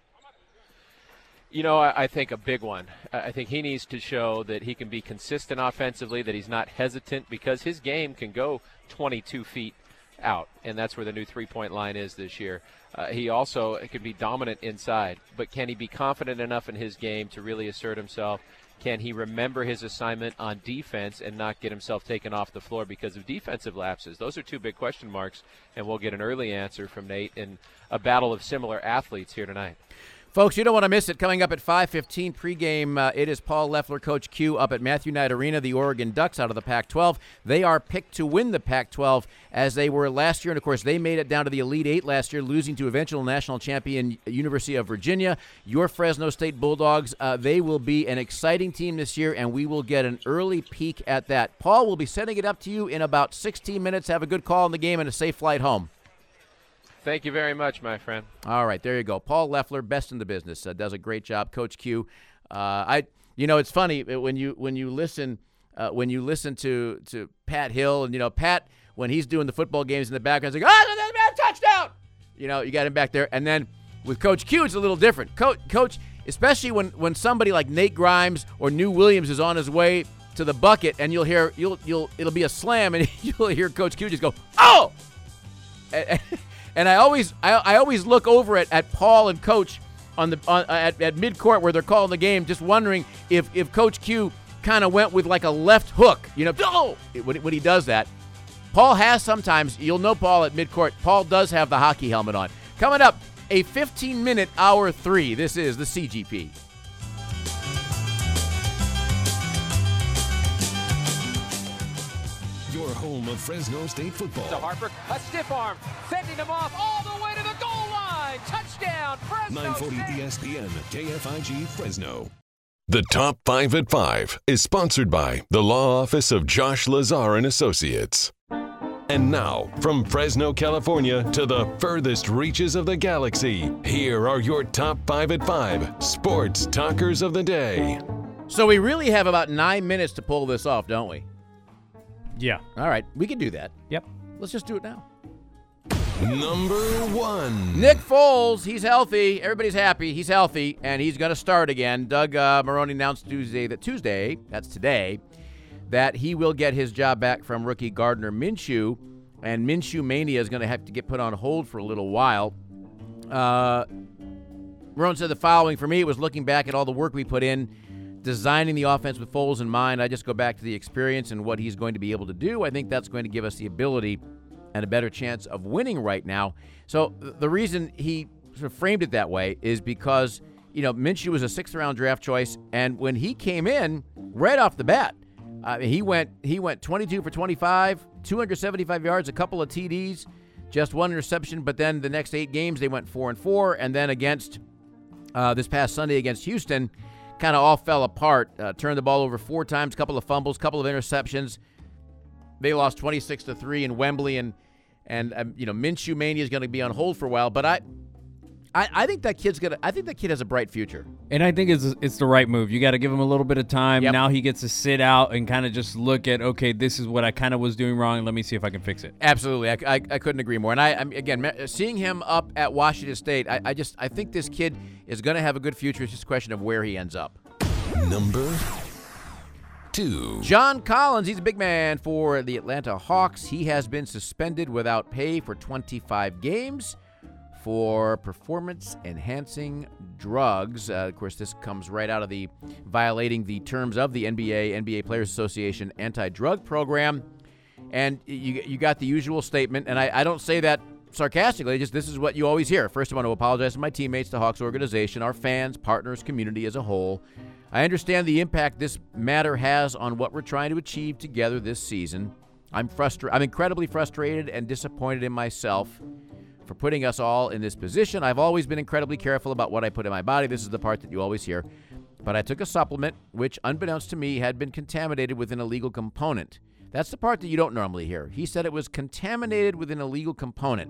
You know, I, I think a big one. I think he needs to show that he can be consistent offensively, that he's not hesitant, because his game can go twenty-two feet out, and that's where the new three-point line is this year. Uh, he also can be dominant inside, but can he be confident enough in his game to really assert himself? Can he remember his assignment on defense and not get himself taken off the floor because of defensive lapses? Those are two big question marks, and we'll get an early answer from Nate in a battle of similar athletes here tonight. Folks, you don't want to miss it. Coming up at five fifteen pregame, uh, it is Paul Leffler, Coach Q, up at Matthew Knight Arena, the Oregon Ducks out of the Pac twelve. They are picked to win the Pac twelve as they were last year, and, of course, they made it down to the Elite Eight last year, losing to eventual national champion University of Virginia. Your Fresno State Bulldogs, uh, they will be an exciting team this year, and we will get an early peek at that. Paul will be setting it up to you in about sixteen minutes. Have a good call in the game and a safe flight home. Thank you very much, my friend. All right, there you go. Paul Leffler, best in the business, uh, does a great job. Coach Q, uh, I, you know, it's funny when you when you listen uh, when you listen to to Pat Hill, and you know Pat when he's doing the football games in the background, he's like, oh, man, touchdown! You know, you got him back there, and then with Coach Q, it's a little different. Coach, Coach, especially when when somebody like Nate Grimes or New Williams is on his way to the bucket, and you'll hear you'll you'll it'll be a slam, and you'll hear Coach Q just go, oh. And, And I always, I, I always look over at, at Paul and Coach on the on, at, at midcourt where they're calling the game, just wondering if, if Coach Q kind of went with like a left hook, you know, oh, when, when he does that. Paul has sometimes. You'll know Paul at midcourt. Paul does have the hockey helmet on. Coming up, a fifteen-minute hour three. This is the C G P. Home of Fresno State football. To Harper, a stiff arm, fending him off all the way to the goal line. Touchdown, Fresno nine forty State. E S P N, K F I G Fresno. The Top five at five is sponsored by the Law Office of Josh Lazar and Associates. And now, from Fresno, California to the furthest reaches of the galaxy, here are your Top five at five sports talkers of the day. So we really have about nine minutes to pull this off, don't we? Yeah. All right, we can do that. Yep. Let's just do it now. Number one. Nick Foles, he's healthy. Everybody's happy. He's healthy, and he's going to start again. Doug uh, Maroney announced Tuesday, that Tuesday, that's today, that he will get his job back from rookie Gardner Minshew, and Minshew Mania is going to have to get put on hold for a little while. Uh, Marone said the following. For me, it was looking back at all the work we put in, designing the offense with Foles in mind. I just go back to the experience and what he's going to be able to do. I think that's going to give us the ability and a better chance of winning right now. So the reason he sort of framed it that way is because, you know, Minshew was a sixth-round draft choice, and when he came in, right off the bat, uh, he went he went twenty-two for twenty-five, two hundred seventy-five yards, a couple of T Ds, just one interception. But then the next eight games, they went four and four, and then against uh, this past Sunday against Houston, kind of all fell apart. Uh, turned the ball over four times, couple of fumbles, couple of interceptions. They lost twenty-six to three in Wembley, and and um, you know Minshew Mania is going to be on hold for a while. But I, I, I think that kid's gonna. I think that kid has a bright future. And I think it's it's the right move. You got to give him a little bit of time. Yep. Now he gets to sit out and kind of just look at, okay, this is what I kind of was doing wrong. Let me see if I can fix it. Absolutely, I, I, I couldn't agree more. And I, I again seeing him up at Washington State, I, I just I think this kid is going to have a good future. It's just a question of where he ends up. Number two. John Collins, he's a big man for the Atlanta Hawks. He has been suspended without pay for twenty-five games for performance-enhancing drugs. Uh, of course, this comes right out of the violating the terms of the N B A, N B A Players Association anti-drug program. And you you got the usual statement, and I, I don't say that sarcastically, just this is what you always hear. First, I want to apologize to my teammates, the Hawks organization, our fans, partners, community as a whole. I understand the impact this matter has on what we're trying to achieve together this season. I'm frustra- I'm incredibly frustrated and disappointed in myself for putting us all in this position. I've always been incredibly careful about what I put in my body. This is the part that you always hear. But I took a supplement, which, unbeknownst to me, had been contaminated with an illegal component. That's the part that you don't normally hear. He said it was contaminated with an illegal component.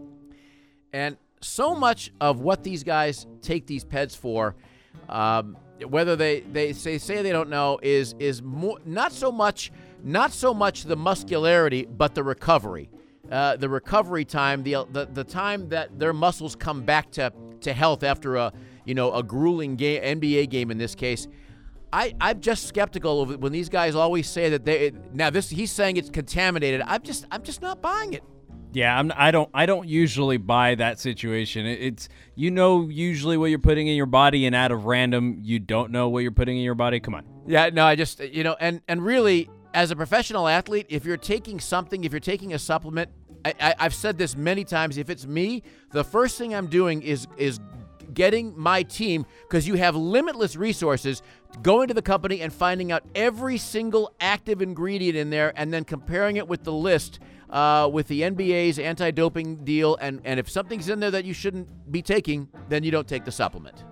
And so much of what these guys take these peds for, um, whether they, they say say they don't know, is is more, not so much not so much the muscularity, but the recovery, uh, the recovery time, the, the the time that their muscles come back to to health after a you know a grueling game, N B A game in this case. I, I'm just skeptical of it when these guys always say that they now this he's saying it's contaminated. I'm just I'm just not buying it. Yeah, I'm, I don't. I don't usually buy that situation. It, it's you know usually what you're putting in your body, and out of random, you don't know what you're putting in your body. Come on. Yeah, no, I just you know, and and really, as a professional athlete, if you're taking something, if you're taking a supplement, I, I, I've said this many times. If it's me, the first thing I'm doing is is getting my team, because you have limitless resources, going to the company and finding out every single active ingredient in there, and then comparing it with the list. Uh, with the N B A's anti-doping deal, and, and if something's in there that you shouldn't be taking, then you don't take the supplement.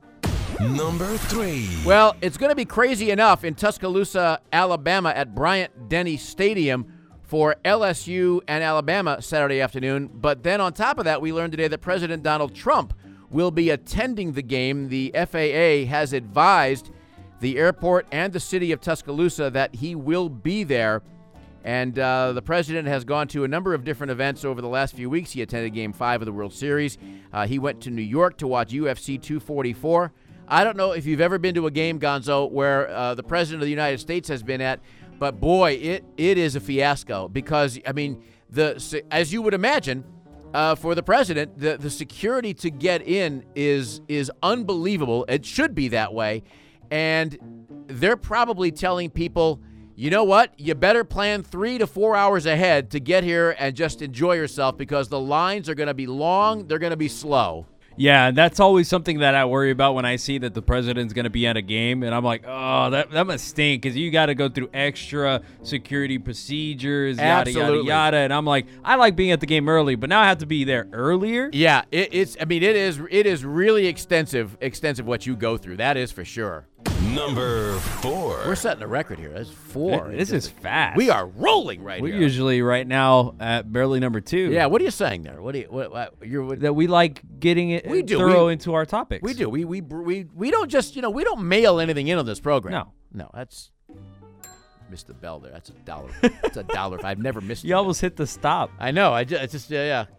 Number three. Well, it's going to be crazy enough in Tuscaloosa, Alabama at Bryant-Denny Stadium for L S U and Alabama Saturday afternoon. But then on top of that, we learned today that President Donald Trump will be attending the game. The F A A has advised the airport and the city of Tuscaloosa that he will be there. And uh, the president has gone to a number of different events over the last few weeks. He attended Game five of the World Series. Uh, he went to New York to watch U F C two forty-four. I don't know if you've ever been to a game, Gonzo, where uh, the president of the United States has been at, but boy, it it is a fiasco because, I mean, the as you would imagine, uh, for the president, the, the security to get in is is unbelievable. It should be that way. And they're probably telling people, you know what? You better plan three to four hours ahead to get here and just enjoy yourself because the lines are going to be long. They're going to be slow. Yeah, that's always something that I worry about when I see that the president's going to be at a game. And I'm like, oh, that, that must stink because you got to go through extra security procedures, yada, Absolutely. yada, yada. And I'm like, I like being at the game early, but now I have to be there earlier. Yeah, it, it's, I mean, it is, it is really extensive, extensive what you go through. That is for sure. Number four. We're setting a record here. That's four. This is fast. We are rolling right We're here. usually right now at barely number two. Yeah, what are you saying there? What do you, what, what you're, what, that we like getting it we do. thorough we, into our topics. We do. We, we, we, we don't just, you know, we don't mail anything in on this program. No. No, that's, missed the bell there. That's a dollar. That's a dollar. I've never missed it. You almost hit the stop. I know. I just, I just yeah, yeah.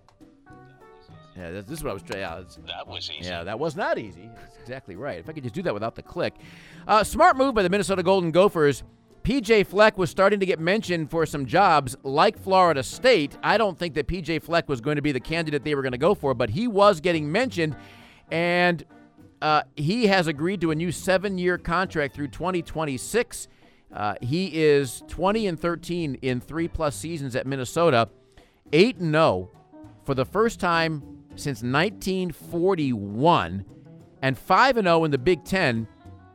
Yeah, this, this is what I was trying. Yeah, that was easy. Yeah, that was not easy. That's exactly right. If I could just do that without the click. Uh, smart move by the Minnesota Golden Gophers. P J Fleck was starting to get mentioned for some jobs like Florida State. I don't think that P J Fleck was going to be the candidate they were going to go for, but he was getting mentioned, and uh, he has agreed to a new seven-year contract through twenty twenty-six. Uh, he is twenty and thirteen in three-plus seasons at Minnesota, eight and oh for the first time since nineteen forty-one, and five and oh in the Big Ten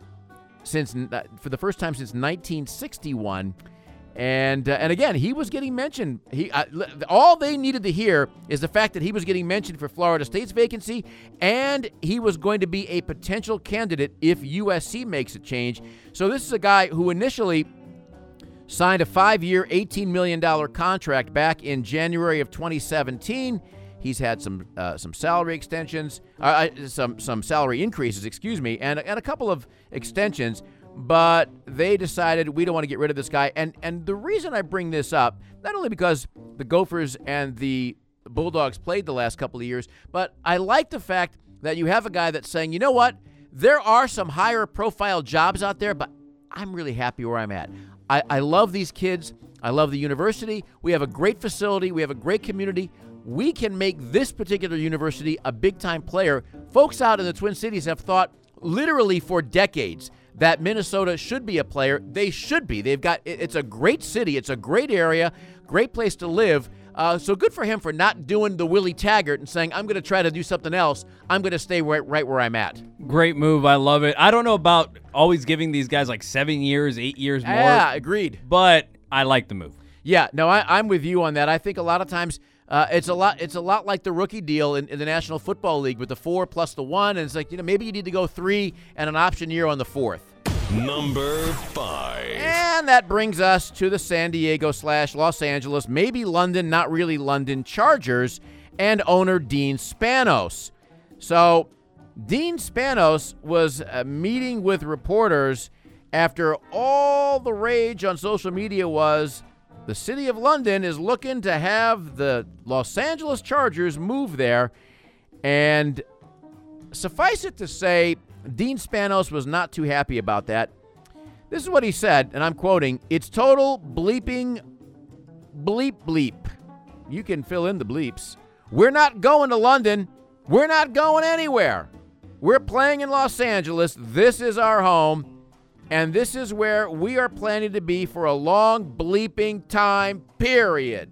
since uh, for the first time since nineteen sixty-one. And uh, and again, he was getting mentioned. He uh, all they needed to hear is the fact that he was getting mentioned for Florida State's vacancy, and he was going to be a potential candidate if U S C makes a change. So this is a guy who initially signed a five-year, eighteen million dollars contract back in January of twenty seventeen. He's had some uh, some salary extensions, uh, some some salary increases, excuse me, and and a couple of extensions. But they decided we don't want to get rid of this guy. And and the reason I bring this up, not only because the Gophers and the Bulldogs played the last couple of years, but I like the fact that you have a guy that's saying, you know what, there are some higher profile jobs out there, but I'm really happy where I'm at. I, I love these kids. I love the university. We have a great facility. We have a great community. We can make this particular university a big-time player. Folks out in the Twin Cities have thought literally for decades that Minnesota should be a player. They should be. They've got, it's a great city. It's a great area, great place to live. Uh, so good for him for not doing the Willie Taggart and saying, I'm going to try to do something else. I'm going to stay right, right where I'm at. Great move. I love it. I don't know about always giving these guys like seven years, eight years more. Yeah, agreed. But I like the move. Yeah, no, I, I'm with you on that. I think a lot of times uh, it's a lot. It's a lot like the rookie deal in, in the National Football League with the four plus the one, and it's like, you know, maybe you need to go three and an option year on the fourth. Number five. And that brings us to the San Diego slash Los Angeles, maybe London, not really London, Chargers and owner Dean Spanos. So Dean Spanos was uh, meeting with reporters after all the rage on social media was the city of London is looking to have the Los Angeles Chargers move there. And suffice it to say, Dean Spanos was not too happy about that. This is what he said, and I'm quoting, "It's total bleeping bleep bleep." You can fill in the bleeps. "We're not going to London. We're not going anywhere. We're playing in Los Angeles. This is our home, and this is where we are planning to be for a long bleeping time period."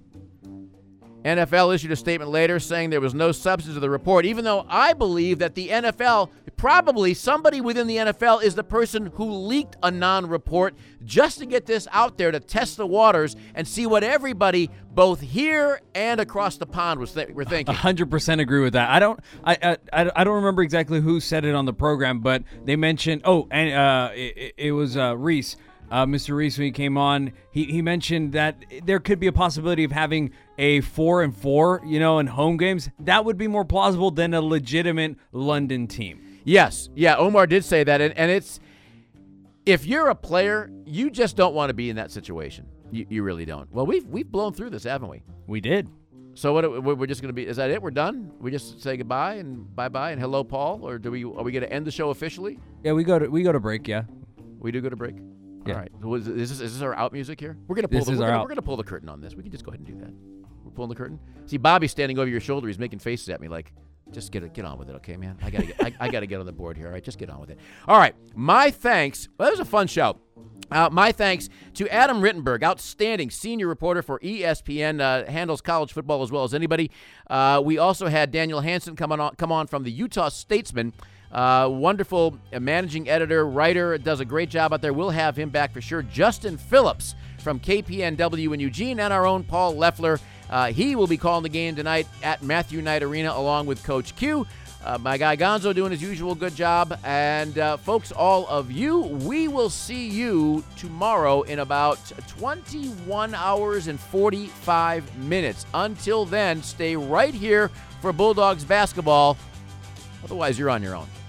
N F L issued a statement later saying there was no substance to the report, even though I believe that the N F L, probably somebody within the N F L, is the person who leaked a non-report just to get this out there to test the waters and see what everybody, both here and across the pond, was th- were thinking. one hundred percent agree with that. I don't I, I I don't remember exactly who said it on the program, but they mentioned, oh, and uh, it, it was uh, Reese. Uh, Mister Reese, when he came on, he, he mentioned that there could be a possibility of having a four and four, you know, in home games. That would be more plausible than a legitimate London team. Yes, yeah, Omar did say that, and, and it's, if you're a player, you just don't want to be in that situation. You, you really don't. Well, we've we've blown through this, haven't we? We did. So what? We're just going to be? Is that it? We're done? We just say goodbye and bye bye and hello, Paul, or do we? Are we going to end the show officially? Yeah, we go to we go to break. Yeah, we do go to break. Yeah. All right. So is, this, is this our out music here? We're gonna pull. This the, is we're, our gonna, out. we're gonna pull the curtain on this. We can just go ahead and do that. We're pulling the curtain. See, Bobby's standing over your shoulder. He's making faces at me like, just get it, get on with it, okay, man? I gotta get, I, I gotta get on the board here. All right, just get on with it. All right. My thanks. Well, that was a fun show. Uh, my thanks to Adam Rittenberg, outstanding senior reporter for E S P N, uh, handles college football as well as anybody. Uh, we also had Daniel Hansen come on, come on from the Utah Statesman. Uh, wonderful uh, managing editor, writer, does a great job out there. We'll have him back for sure. Justin Phillips from K P N W in Eugene, and our own Paul Leffler. Uh, he will be calling the game tonight at Matthew Knight Arena along with Coach Q. Uh, my guy Gonzo doing his usual good job. And uh, folks, all of you, we will see you tomorrow in about twenty-one hours and forty-five minutes. Until then, stay right here for Bulldogs basketball. Otherwise, you're on your own.